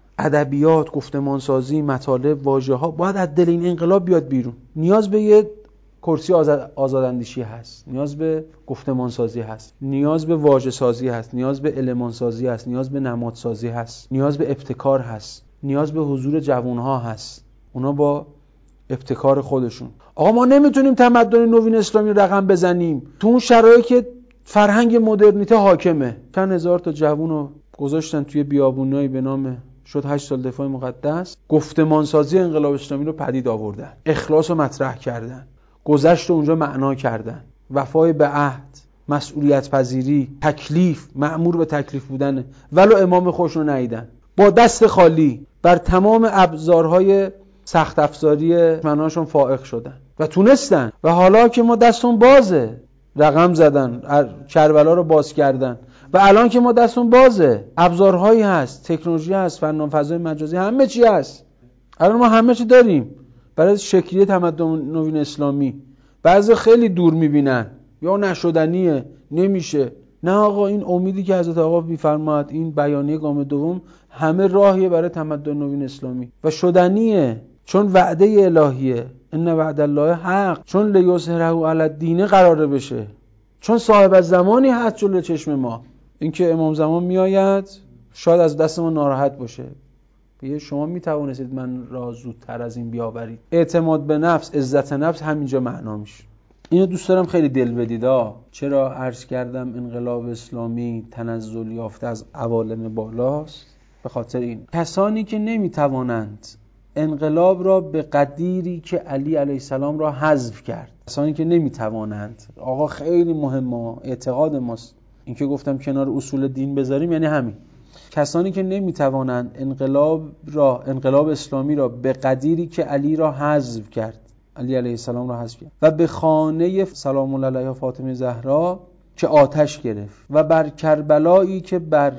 ادبیات، گفتمانسازی، مطالب، واژه‌ها باید از دل این انقلاب بیاد بیرون. نیاز به یه کرسی آزاداندیشی هست، نیاز به گفتمانسازی هست، نیاز به واژه سازی هست، نیاز به المان سازی هست، نیاز به نماد سازی هست، نیاز به ابتکار هست، نیاز به حضور جوانها هست، اونا با ابتکار خودشون. آقا ما نمیتونیم تمدن نوین اسلامی رقم بزنیم تو اون شرایطی که فرهنگ مدرنیته حاکمه. چند هزار تا جوونو گذاشتن توی بیابونایی به نام شد 8 سال دفاع مقدس، گفتمانسازی انقلاب اسلامی رو پدید آوردن، اخلاص رو مطرح کردن، گذشت رو اونجا معنا کردن، وفای به عهد، مسئولیت پذیری، تکلیف، مأمور به تکلیف بودن، ولو امام خودشون رو ندیدن، با دست خالی بر تمام ابزارهای سخت افزاری مناشون فائق شدن و تونستن. و حالا که ما دستون بازه، رقم زدن، کربلا رو باز کردن و الان که ما دستون بازه، ابزارهایی هست، تکنولوژی هست، فن فضای مجازی، همه چی هست. الان ما همه چی داریم برای شکلی تمدن نوین اسلامی. بعضی خیلی دور میبینن یا نشدنیه، نمیشه. نه آقا، این امیدی که حضرت آقا میفرماد، این بیانیه گام دوم، همه راهیه برای تمدن نوین اسلامی و شدنیه، چون وعده الهیه، ان وعد الله حق، چون لیظهره علی الدین قراره بشه، چون صاحب الزمانی هست جلوی چشم ما. اینکه امام زمان میآید شاید از دست ما ناراحت باشه، بگه شما میتوانستید من را زودتر از این بیاورید. اعتماد به نفس، عزت نفس همینجا معنا میشه. اینو دوست دارم خیلی دل بدید. چرا عرض کردم انقلاب اسلامی تنزل یافته از عوالم بالاست؟ به خاطر این کسانی که نمیتوانند انقلاب را به قدیری که علی علیه السلام را حذف کرد، کسانی که نمیتوانند، آقا خیلی مهمه، اعتقاد ماست، این که گفتم کنار اصول دین بذاریم یعنی همین، کسانی که نمیتوانند انقلاب اسلامی را به قدیری که علی را حذف کرد، علی علیه السلام را حذف کرد و به خانه سلام الله علیها فاطمه زهرا که آتش گرفت و بر کربلایی که بر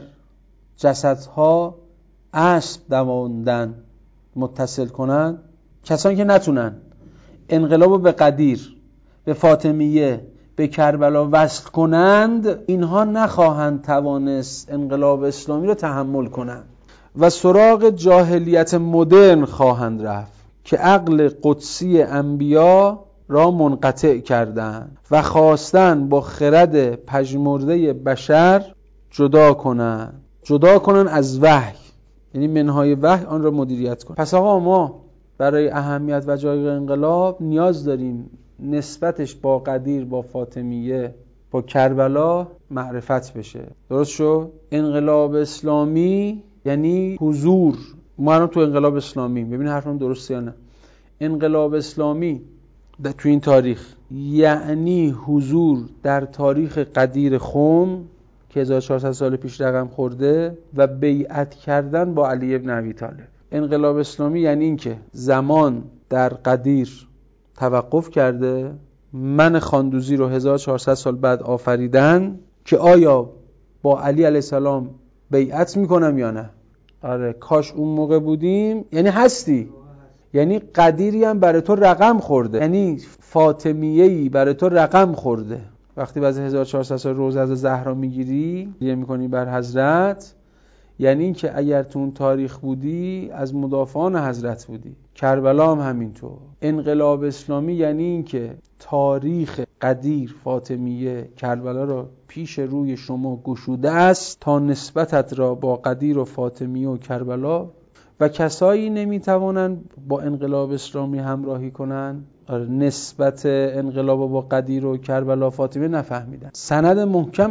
جسدها اسب دواندن متصل کنند، کسانی که نتونن انقلاب به قدیر، به فاطمیه، به کربلا وصل کنند، اینها نخواهند توانست انقلاب اسلامی را تحمل کنند و سراغ جاهلیت مدرن خواهند رفت که عقل قدسی انبیا را منقطع کردند و خواستند با خرد پژمرده بشر جدا کنند از وحی، یعنی منهای وحی آن را مدیریت کنند. پس آقا ما برای اهمیت و جایگاه انقلاب نیاز داریم نسبتش با قدیر، با فاطمیه، با کربلا معرفت بشه. درست شد؟ انقلاب اسلامی یعنی حضور. ما الان تو انقلاب اسلامی، ببین حرفم درسته یا نه؟ انقلاب اسلامی تو این تاریخ یعنی حضور در تاریخ قدیر خم که 1400 سال پیش رقم خورده و بیعت کردن با علی ابن ابی طالب. انقلاب اسلامی یعنی این که زمان در قدیر توقف کرده، من خاندوزی رو 1400 سال بعد آفریدن که آیا با علی علیه السلام بیعت میکنم یا نه. آره کاش اون موقع بودیم، یعنی هستی، یعنی قدیری هم برای تو رقم خورده، یعنی فاطمیه‌ای برای تو رقم خورده. وقتی بعد 1400 سال روزه از زهرا میگیری یه میکنی بر حضرت، یعنی این که اگر تو اون تاریخ بودی از مدافعان حضرت بودی. کربلا هم همینطور. انقلاب اسلامی یعنی این که تاریخ قدیر فاطمیه کربلا را پیش روی شما گشوده است تا نسبتت را با قدیر و فاطمیه و کربلا و کسایی نمیتوانند با انقلاب اسلامی همراهی کنند. نسبت انقلاب با قدیر و کربلا فاطمه نفهمیدن. سند محکم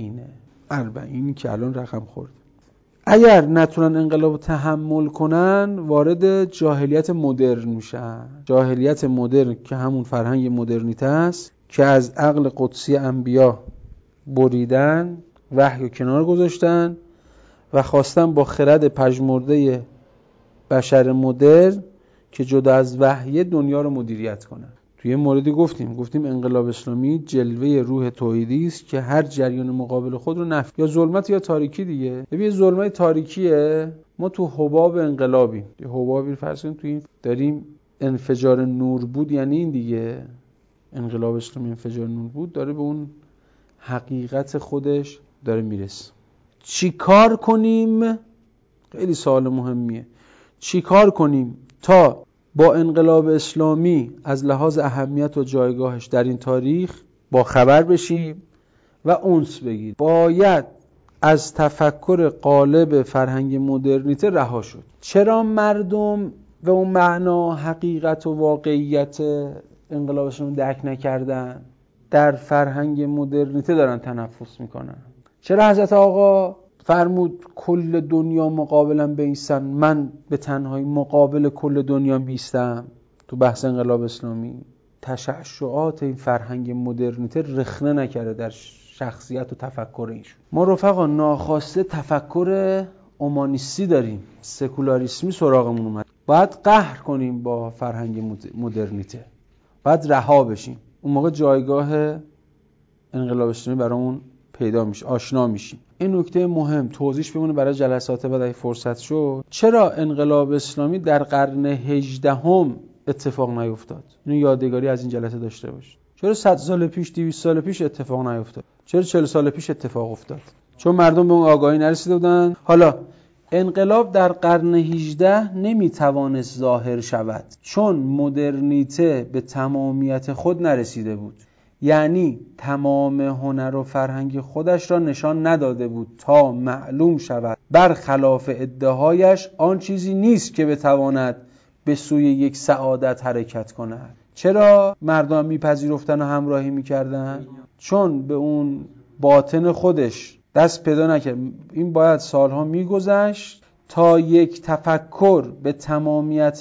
40 که الان رقم خورد. اگر نتونن انقلاب تحمل کنن وارد جاهلیت مدرن میشن. جاهلیت مدرن که همون فرهنگ مدرنیته است که از عقل قدسی انبیا بریدن، وحی رو کنار گذاشتن و خواستن با خرد پژمرده بشر مدرن که جدا از وحی دنیا رو مدیریت کنن. توی موردی گفتیم انقلاب اسلامی جلوه روح توحیدی است که هر جریان مقابل خود رو نفی یا ظلمت یا تاریکی دیگه. ببین ظلمت تاریکیه، ما تو حباب انقلابیم. یه حبابی فرض کن تو این داریم انفجار نور بود، یعنی این دیگه انقلاب اسلامی انفجار نور بود، داره به اون حقیقت خودش داره میرسه. چی کار کنیم؟ خیلی سوال مهمیه. چی کار کنیم تا با انقلاب اسلامی از لحاظ اهمیت و جایگاهش در این تاریخ با خبر بشیم و انس بگیریم؟ باید از تفکر قالب فرهنگ مدرنیته رها شد. چرا مردم به اون معنا حقیقت و واقعیت انقلاب اسلامی درک نکردن؟ در فرهنگ مدرنیته دارن تنفس میکنن. چرا حضرت آقا فرمود کل دنیا مقابلم بیستن، من به تنهایی مقابل کل دنیا بیستم؟ تو بحث انقلاب اسلامی تشعشعات این فرهنگ مدرنیته رخنه نکرده در شخصیت و تفکر ایشون. ما رفقا ناخواسته تفکر اومانیستی داریم، سکولاریسمی سراغمون اومد. باید قهر کنیم با فرهنگ مدرنیته، باید رها بشیم. اون موقع جایگاه انقلاب اسلامی برامون پیدا میشه، آشنا میشیم. این نکته مهم توضیح بمونه برای جلسات بعد اگه فرصت شد. چرا انقلاب اسلامی در قرن 18 اتفاق نیفتاد؟ اینو یادگاری از این جلسه داشته باش. چرا 100 سال پیش 200 سال پیش اتفاق نیفتاد؟ چرا 40 سال پیش اتفاق افتاد؟ چون مردم به اون آگاهی نرسیده بودن. حالا انقلاب در قرن 18 نمیتوانست ظاهر شود چون مدرنیته به تمامیت خود نرسیده بود. یعنی تمام هنر و فرهنگ خودش را نشان نداده بود تا معلوم شود برخلاف ادعایش آن چیزی نیست که بتواند به سوی یک سعادت حرکت کند. چرا مردم میپذیرفتن و همراهی میکردن؟ چون به اون باطن خودش دست پیدا نکرد. این باید سالها میگذشت تا یک تفکر به تمامیت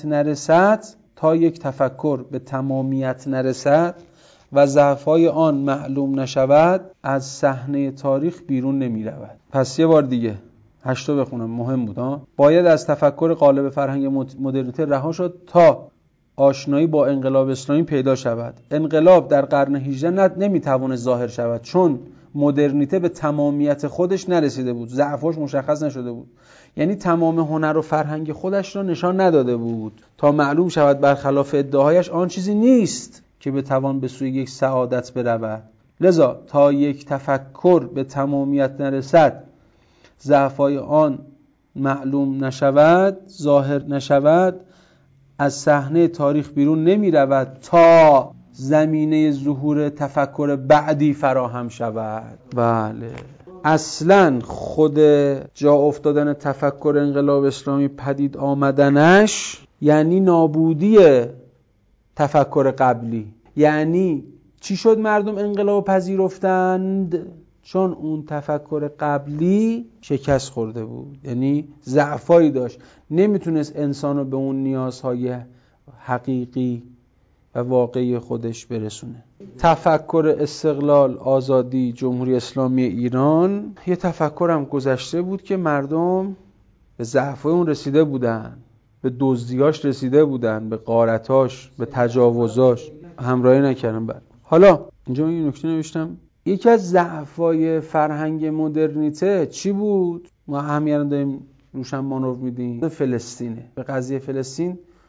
نرسد و ضعف‌های آن معلوم نشود، از صحنه تاریخ بیرون نمی رود. پس یه بار دیگه 8 بخونم، مهم بود ها. باید از تفکر قالب فرهنگ مدرنیته رها شد تا آشنایی با انقلاب اسلامی پیدا شود. انقلاب در قرن 18 نمیتوانه ظاهر شود چون مدرنیته به تمامیت خودش نرسیده بود، ضعفاش مشخص نشده بود. یعنی تمام هنر و فرهنگ خودش را نشان نداده بود تا معلوم شود برخلاف ادعایش آن چیزی نیست که بتوان به سوی یک سعادت برود. لذا تا یک تفکر به تمامیت نرسد، ضعفای آن معلوم نشود، ظاهر نشود، از صحنه تاریخ بیرون نمی رود تا زمینه ظهور تفکر بعدی فراهم شود. بله، اصلا خود جا افتادن تفکر انقلاب اسلامی پدید آمدنش یعنی نابودی تفکر قبلی. یعنی چی شد مردم انقلاب پذیرفتند؟ چون اون تفکر قبلی شکست خورده بود، یعنی ضعفایی داشت، نمیتونست انسانو به اون نیازهای حقیقی و واقعی خودش برسونه. تفکر استقلال، آزادی، جمهوری اسلامی ایران یه تفکرم گذشته بود که مردم به ضعفای اون رسیده بودن، به دزدیاش رسیده بودن، به غارتاش، به تجاوزاش همراهی نکردن. حالا اینجا این نکته نوشتم، یکی از ضعفای فرهنگ مدرنیته چی بود؟ ما همین داریم روشن مانور میدیم. فلسطینه. به قضیه فلسطین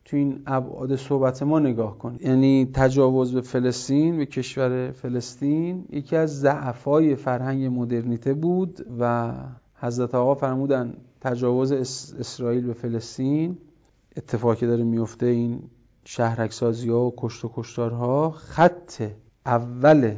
تو این ابعاد صحبت ما نگاه کنید. یعنی تجاوز به فلسطین، به کشور فلسطین، یکی از ضعف‌های فرهنگ مدرنیته بود و حضرت آقا فرمودن تجاوز اسرائیل به فلسطین، اتفاقی که داره میفته، این شهرک‌سازی‌ها و کشت و کشتارها، خط اول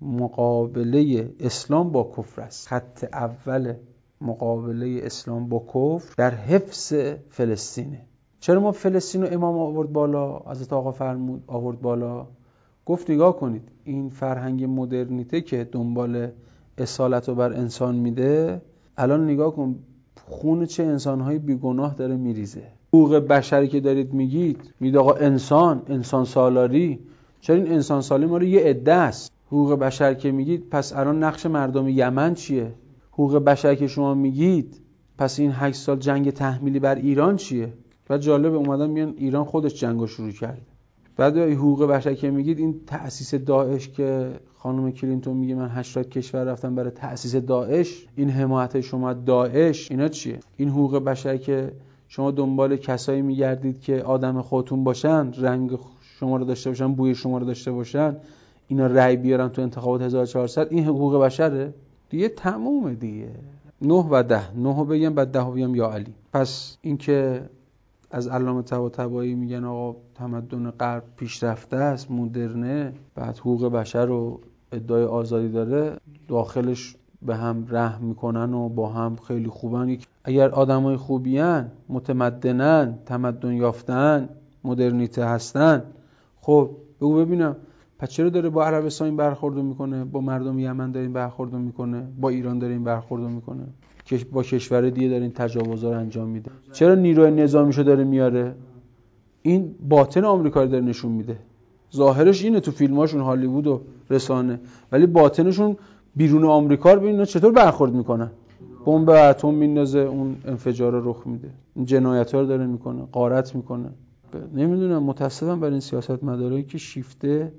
مقابله اسلام با کفر است. خط اول مقابله اسلام با کفر در حفظ فلسطینه. چرا ما فلسطین رو امام آورد بالا؟ حضرت آقا فرمود آورد بالا، گفت نگاه کنید این فرهنگ مدرنیته که دنبال اصالت رو بر انسان میده، الان نگاه کن خون چه انسان‌های بیگناه داره میریزه. حقوق بشری که دارید میگید آقا انسان سالاری، چرا این انسان سالاری ما رو یه عده است؟ حقوق بشر که میگید پس الان نقش مردم یمن چیه؟ حقوق بشر که شما میگید پس این 8 سال جنگ تحمیلی بر ایران چیه؟ و جالب اومدن میان ایران خودش جنگو شروع کرد. بعد حقوق بشر که میگید این تأسیس داعش که خانم کلینتون میگه من 80 کشور رفتم برای تأسیس داعش، این حمایت شما داعش اینا چیه؟ این حقوق بشر که شما دنبال کسایی میگردید که آدم خودتون باشن، رنگ شما رو داشته باشن، بوی شما رو داشته باشن، اینا رأی بیارن تو انتخابات 1400، این حقوق بشره؟ دیگه تمومه دیگه. 9 و 10، 9 بگم بعد 10 بگم یا علی. پس این که از علامه طباطبایی میگن آقا تمدن غرب پیشرفته است، مدرنه، بعد حقوق بشر رو ادعای آزادی داره، داخلش به هم رحم میکنن و با هم خیلی خوبن. اگر آدمای خوبیان، متمدنن، تمدن یافتن، مدرنیته هستن، خب بگو ببینم پس چرا داره با عربستان این برخوردو میکنه، با مردم یمن داره این برخوردو میکنه، با ایران داره این برخوردو میکنه، که با کشور دیگه داره این تجاوزا رو انجام میده؟ چرا نیروی نظامیشو داره میاره؟ این باطن آمریکا رو داره نشون میده. ظاهرش اینه تو فیلماشون هالیوود و رسانه، ولی باطنشون بیرون آمریکا رو ببینید چطور برخورد میکنن. بمب اتم میندازه، اون انفجار رخ میده، این جنایت‌ها رو داره میکنه، غارت میکنه. نمیدونم، متاسفم برای این سیاستمدارایی که شیفته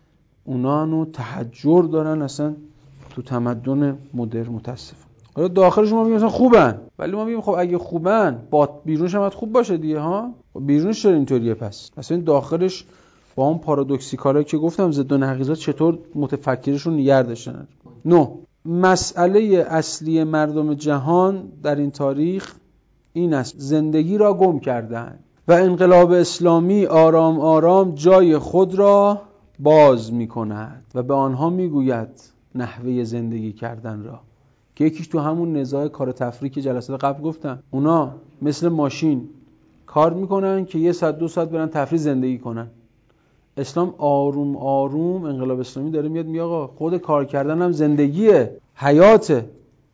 اونانو تحجر دارن اصلا تو تمدن مدرن. متاسفم. حالا داخلش ما میگیم مثلا خوبن، ولی ما میگیم خب اگه خوبن بیرونش هم باید خوب باشه دیگه ها. بیرونش چرا اینطوریه؟ پس مثلا داخلش با اون پارادوکسیکالا که گفتم ضد و نقیضات چطور متفکرشون نگه داشتن. 9. مسئله اصلی مردم جهان در این تاریخ این است: زندگی را گم کردند و انقلاب اسلامی آرام آرام جای خود را باز می کند و به آنها می گوید نحوه زندگی کردن را، که یکیش تو همون نزاع کار تفریح که جلسات قبل گفتم، اونا مثل ماشین کار میکنن که 1 ساعت 2 ساعت برن تفریح زندگی کنن. اسلام آروم آروم، انقلاب اسلامی داره میاد میگه آقا خود کار کردن هم زندگیه، حیاته،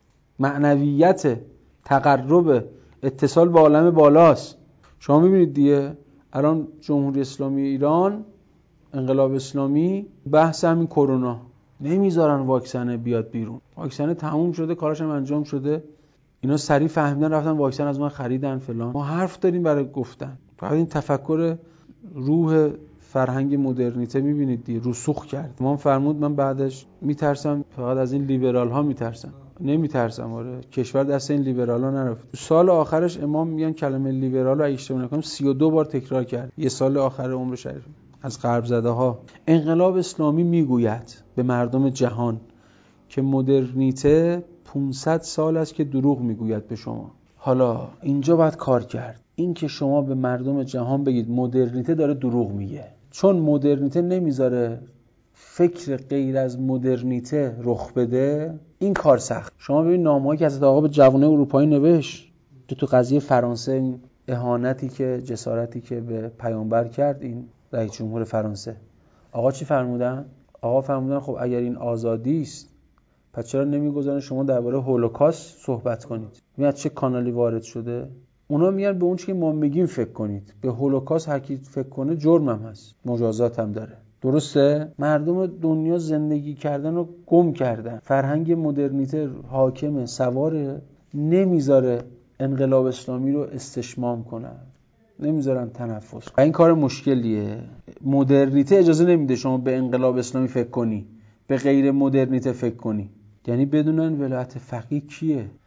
معنویت، تقرب، اتصال با عالم بالاست. شما میبینید دیگه الان جمهوری اسلامی ایران، انقلاب اسلامی، بحث همین کرونا، نمیذارن واکسن بیاد بیرون. واکسن تموم شده، کارش هم انجام شده، اینا سریع فهمیدن رفتن واکسن از ما خریدن فلان. ما حرف داریم برای گفتن. فقط این تفکر روح فرهنگ مدرنیته میبینید دیگه رسوخ کرد. امام فرمود من بعدش میترسم فقط از این لیبرال ها میترسم. نمیترسم، آره، کشور دست این لیبرال ها نرفت. سال آخرش امام میگن کلمه لیبرال رو اشتباه نکنم 32 بار تکرار کرد، یه سال آخر عمر شریف. از غرب زده ها. انقلاب اسلامی میگوید به مردم جهان که مدرنیته 500 سال است که دروغ میگوید به شما. حالا اینجا باید کار کرد. این که شما به مردم جهان بگید مدرنیته داره دروغ میگه، چون مدرنیته نمیذاره فکر غیر از مدرنیته رخ بده، این کار سخت. شما ببین نامه‌ای که حضرت آقا به جوانای اروپایی نوشت تو قضیه فرانسه، این اهانتی که جسارتی که به پیامبر کرد این رئیس جمهور فرانسه، آقا چی فرمودن؟ آقا فرمودن خب اگر این آزادی است پس چرا نمیگذارن شما درباره هولوکاست صحبت کنید؟ میاد چه کانالی وارد شده؟ اونا میگن به اون چیزی که ما میگیم فکر کنید. به هولوکاست هر کی فکر کنه جرمم هست، مجازات هم داره. درسته؟ مردم دنیا زندگی کردن رو گم کردن. فرهنگ مدرنیته حاکمه، سواره، نمیذاره انقلاب اسلامی رو استشمام کنن، نمیذارن تنفس. این کار مشکلیه. مدرنیته اجازه نمیده شما به انقلاب اسلامی فکر کنی، به غیر مدرنیته فکر کنی. یعنی بدونن ولایت فقیه کیه.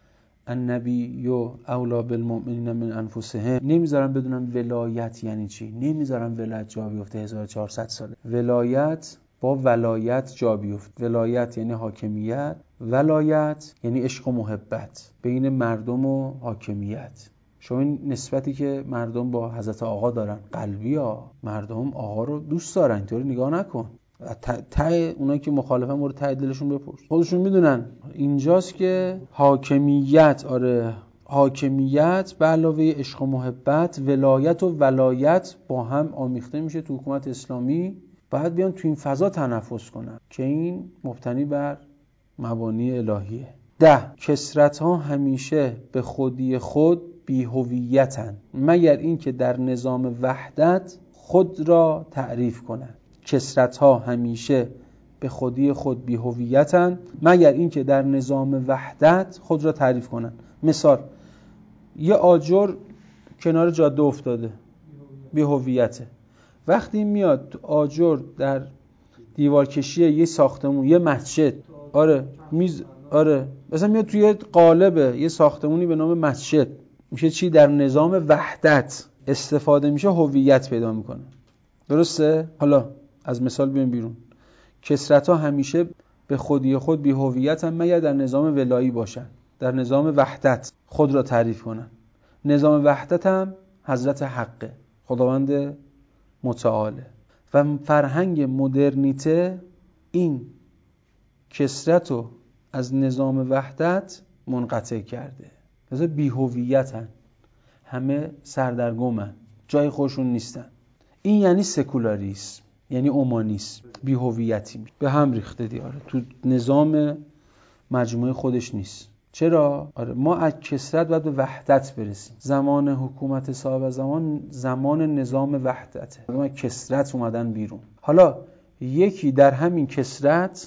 النبی اولی بالمؤمنین من انفسهم. نمیذارن بدونن ولایت یعنی چی، نمیذارن ولایت جا بیفته 1400 ساله. ولایت با ولایت جا بیفته. ولایت یعنی حاکمیت، ولایت یعنی عشق و محبت بین مردم و حاکمیت. شما این نسبتی که مردم با حضرت آقا دارن قلبی ها، مردم آقا رو دوست دارن، اینطوری نگاه نکن. ته اونایی که مخالفن برو ته دلشون بپرس، خودشون میدونن. اینجاست که حاکمیت، آره حاکمیت به علاوه عشق و محبت، ولایت و ولایت با هم آمیخته میشه تو حکومت اسلامی. باید بیان تو این فضا تنفس کنن که این مبتنی بر مبانی الهیه. 10. کثرت‌ها همیشه به خودی خود بی‌هویتند مگر اینکه در نظام وحدت خود را تعریف کنند. کثرت‌ها همیشه به خودی خود بی‌هویتند مگر اینکه در نظام وحدت خود را تعریف کنند. مثال، یه آجر کنار جاده افتاده، بی‌هویته. وقتی میاد آجر در دیوار کشی یه ساختمون، یه مسجد، آره مثلا میاد توی قالب یه ساختمونی به نام مسجد، میشه چی؟ در نظام وحدت استفاده میشه، هویت پیدا میکنه. درسته؟ حالا از مثال بیایم بیرون. کثرت‌ها همیشه به خودی خود بی هویت هم مگر در نظام ولایی باشن، در نظام وحدت خود را تعریف کنن. نظام وحدت هم حضرت حقه، خداوند متعاله. و فرهنگ مدرنیته این کثرت رو از نظام وحدت منقطع کرده. مثلا بی‌هویتن، همه سردرگمن، جای خودشون نیستن. این یعنی سکولاریسم، یعنی اومانیسم. بی‌هویتی به هم ریخته دیاره، تو نظام مجموعه خودش نیست. چرا؟ آره ما از کثرت باید به وحدت برسیم. زمان حکومت صاحب زمان نظام وحدته، ما کثرت اومدن بیرون. حالا یکی در همین کثرت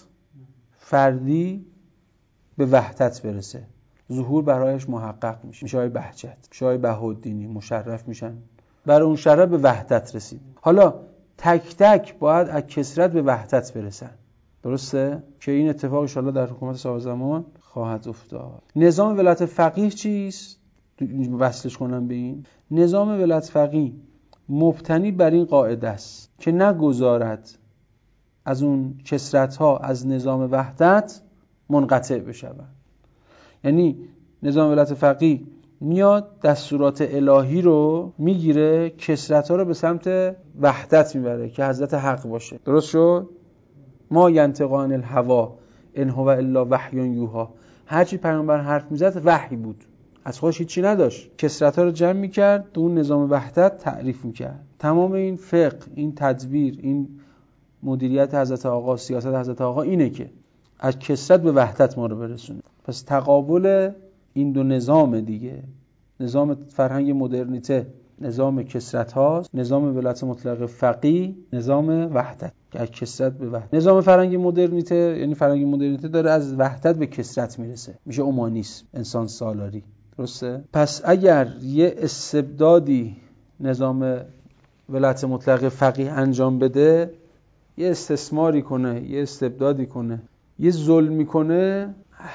فردی به وحدت برسه، ظهور برایش محقق میشه های بهجت، میشه های بهاءالدینی، مشرف میشن، برای اون شرف به وحدت رسید. حالا تک تک باید از کثرت به وحدت برسن. درسته؟ که این اتفاق ان شاءالله در حکومت صاحب زمان خواهد افتاد. نظام ولایت فقیه چیست؟ وصلش کنم به این. نظام ولایت فقیه مبتنی بر این قاعده است که نگذارد از اون کثرت‌ها از نظام وحدت منقطع بشود. یعنی نظام ولایت فقیه میاد دستورات الهی رو میگیره، کثرت‌ها رو به سمت وحدت میبره که حضرت حق باشه. درست شد؟ ما ینطق عن الهوی ان هو الا وحی یوحی. هر چی پیامبر حرف میزد وحی بود، از خودش هیچی نداشت. کثرت‌ها رو جمع میکرد، تو اون نظام وحدت تعریف میکرد. تمام این فقه، این تدبیر، این مدیریت حضرت آقا، سیاست حضرت آقا اینه که از کثرت به وحدت ما رو برسونه. پس تقابل این دو نظام دیگه، نظام فرهنگ مدرنیته نظام کثرت هاست، نظام ولایت مطلق فقیه نظام وحدت که از کثرت به وحدت. نظام فرهنگ مدرنیته یعنی فرهنگ مدرنیته داره از وحدت به کثرت میرسه، میشه اومانیسم، انسان سالاری. درسته؟ پس اگر یه استبدادی نظام ولایت مطلق فقیه انجام بده، یه استثماری کنه، یه استبدادی کنه، یه ظلمی کنه،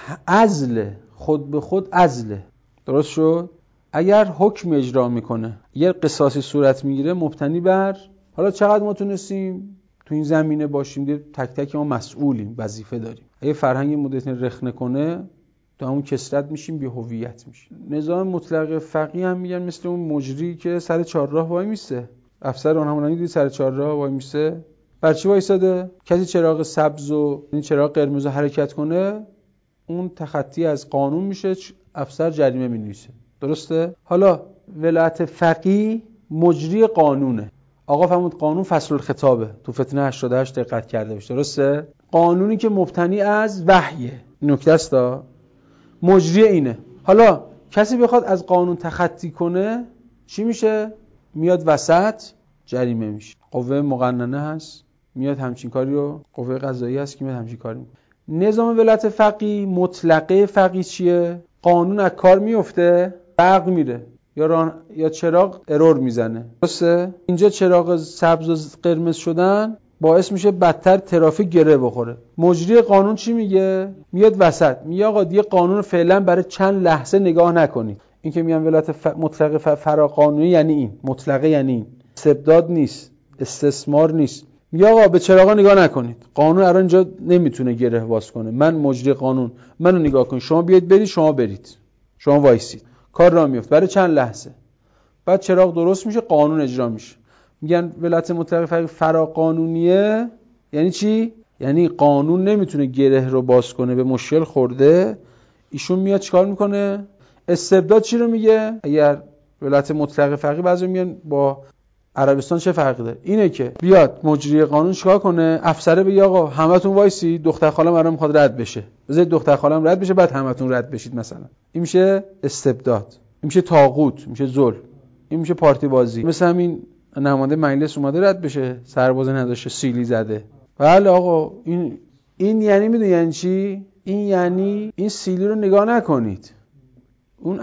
عزله، خود به خود عزله. درست شد؟ اگر حکم اجرا میکنه، یه قصاصی صورت میگیره مبتنی بر حالا چقدر ما تونستیم تو این زمینه باشیم، دیگه تک تک ما مسئولیم، وظیفه داریم. اگه فرهنگ مدرن رخنه کنه، تو همون کثرت میشیم، بی هویت میشیم. نظام مطلق فقیه هم میگن مثل اون مجری که سر چهارراه وای میسته، افسر راهنمایی دید سر چهارراه وای میسته، بر چی وایساده؟ کسی چراغ سبز و این چراغ قرمز حرکت کنه، اون تخطی از قانون میشه، افسر جریمه مینویسه. درسته؟ حالا ولایت فقیه مجری قانونه. آقا فرمود قانون فصل الخطابه، تو فتنه 88 دقت کرده باشه. درسته؟ قانونی که مبتنی از وحیه. نکته است دا. مجری اینه. حالا کسی بخواد از قانون تخطی کنه چی میشه؟ میاد وسط، جریمه میشه. قوه مقننه هست، میاد همچین کاری رو، قوه قضاییه هست که میاد همچین کاری میکنه. نظام ولایت فقیه مطلقه فقیه چیه؟ قانون از کار میفته، برق میره یا چراغ ارور میزنه. درسته؟ اینجا چراغ سبز و قرمز شدن، باعث میشه بدتر ترافیک گره بخوره. مجری قانون چی میگه؟ میاد وسط میگه آقا دیگه قانون فعلا برای چند لحظه نگاه نکنید. این که میگن ولایت مطلقه فراقانونی یعنی این، مطلقه یعنی این، استبداد نیست، استثمار نیست. میگه آقا به چراغا نگاه نکنید، قانون الان اینجا نمیتونه گره باز کنه، من مجری قانون، منو نگاه کنید، شما بیاید برید، شما برید، شما وایسید، کار راه میفته برای چند لحظه، بعد چراغ درست میشه، قانون اجرا میشه. میگن ولایت مطلقه فراقانونیه یعنی چی؟ یعنی قانون نمیتونه گره رو باز کنه، به مشکل خورده، ایشون میاد چیکار میکنه؟ استبداد چی رو میگه؟ اگر ولایت مطلقه فقیه، بعضی میگن با عربستان چه فرقی داره؟ اینه که بیاد مجری قانون چیکار کنه؟ افسره بگه آقا همتون وایسی، دختر خالم الان میخواد رد بشه، بذارید دختر خالم رد بشه بعد همتون رد بشید مثلا. این میشه استبداد، این میشه طاغوت، میشه ظلم، این میشه پارتی بازی. مثل همین نماینده مجلس اومده رد بشه، سربازه نداشته، سیلی زده. بله آقا این یعنی میدونی یعنی چی؟ این یعنی این سیلی رو نگاه نکنید، اون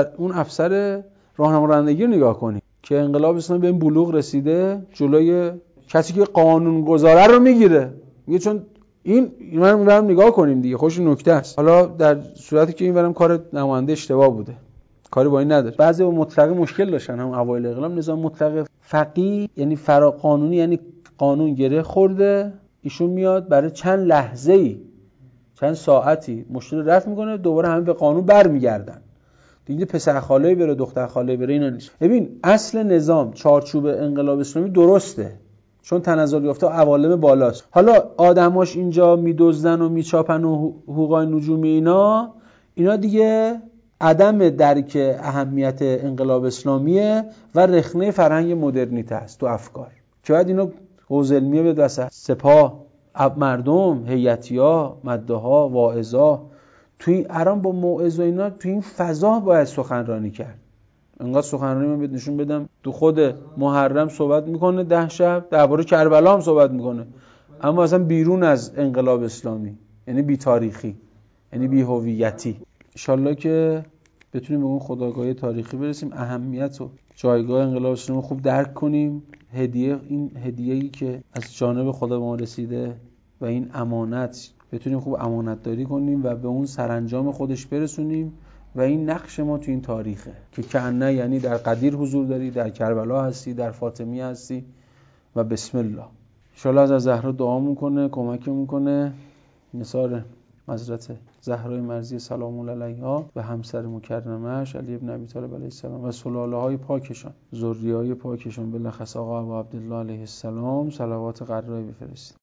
افسر راهنما رانندگی رو نگاه کنید که انقلاب اسلامی به این بلوغ رسیده، جلوی کسی که قانون گذاره رو میگیره، میگه چون این من میرم نگاه کنیم دیگه، خوش نکته است. حالا در صورتی که اینورم کار نماینده اشتباه بوده، کاری با این نداره. بعضی با مطلقه مشکل داشتن، هم اوایل انقلاب نظام مطلقه فقیه یعنی فراقانونی، یعنی قانون گره خورده، ایشون میاد برای چند لحظه‌ای، چند ساعتی مشکل رفع میکنه، دوباره همه به قانون برمیگردن دیگه. پسر خاله بره، دختر خاله بره، اینا نیست. ببین اصل نظام، چارچوب انقلاب اسلامی درسته، چون تنزل یافته عوالم بالاست. حالا آدماش اینجا میدزدن و میچاپن و حقوقای نجومی اینا دیگه عدم درک اهمیت انقلاب اسلامیه و رخنه فرهنگ مدرنیته است تو افکار، که باید اینو حوزلمیه به دست سپاه، مردم، هیئتیا، مده‌ها، واعظا، توی ارام با موعظه و اینا توی این فضا باید سخنرانی کرد. انقدر سخنرانی من بهت نشون بدم تو خود محرم صحبت میکنه 10 شب، درباره کربلا هم صحبت میکنه، اما اصلا بیرون از انقلاب اسلامی، یعنی بی تاریخی، یعنی بی هویتی. ان شاءالله که بتونیم به اون خودآگاهی تاریخی برسیم، اهمیت و جایگاه انقلاب اسلامی خوب درک کنیم، این هدیه‌ای که از جانب خدا به ما رسیده و این امانت بتونیم خوب امانت داری کنیم و به اون سرانجام خودش برسونیم. و این نقش ما تو این تاریخه که کأنه یعنی در قدیر حضور داری، در کربلا هستی، در فاطمی هستی و بسم الله. ان شاءالله از زهرا دعا میکنه، کمک میکنه، نثار حضرت زهرای مرضی سلام الله علیها و همسر مکرمش علی ابن ابی طالب علیه السلام و سلاله های پاکشان، ذریه های پاکشان، بالاخص آقا ابو عبدالله علیه السلام، صلوات قراری بفرستید.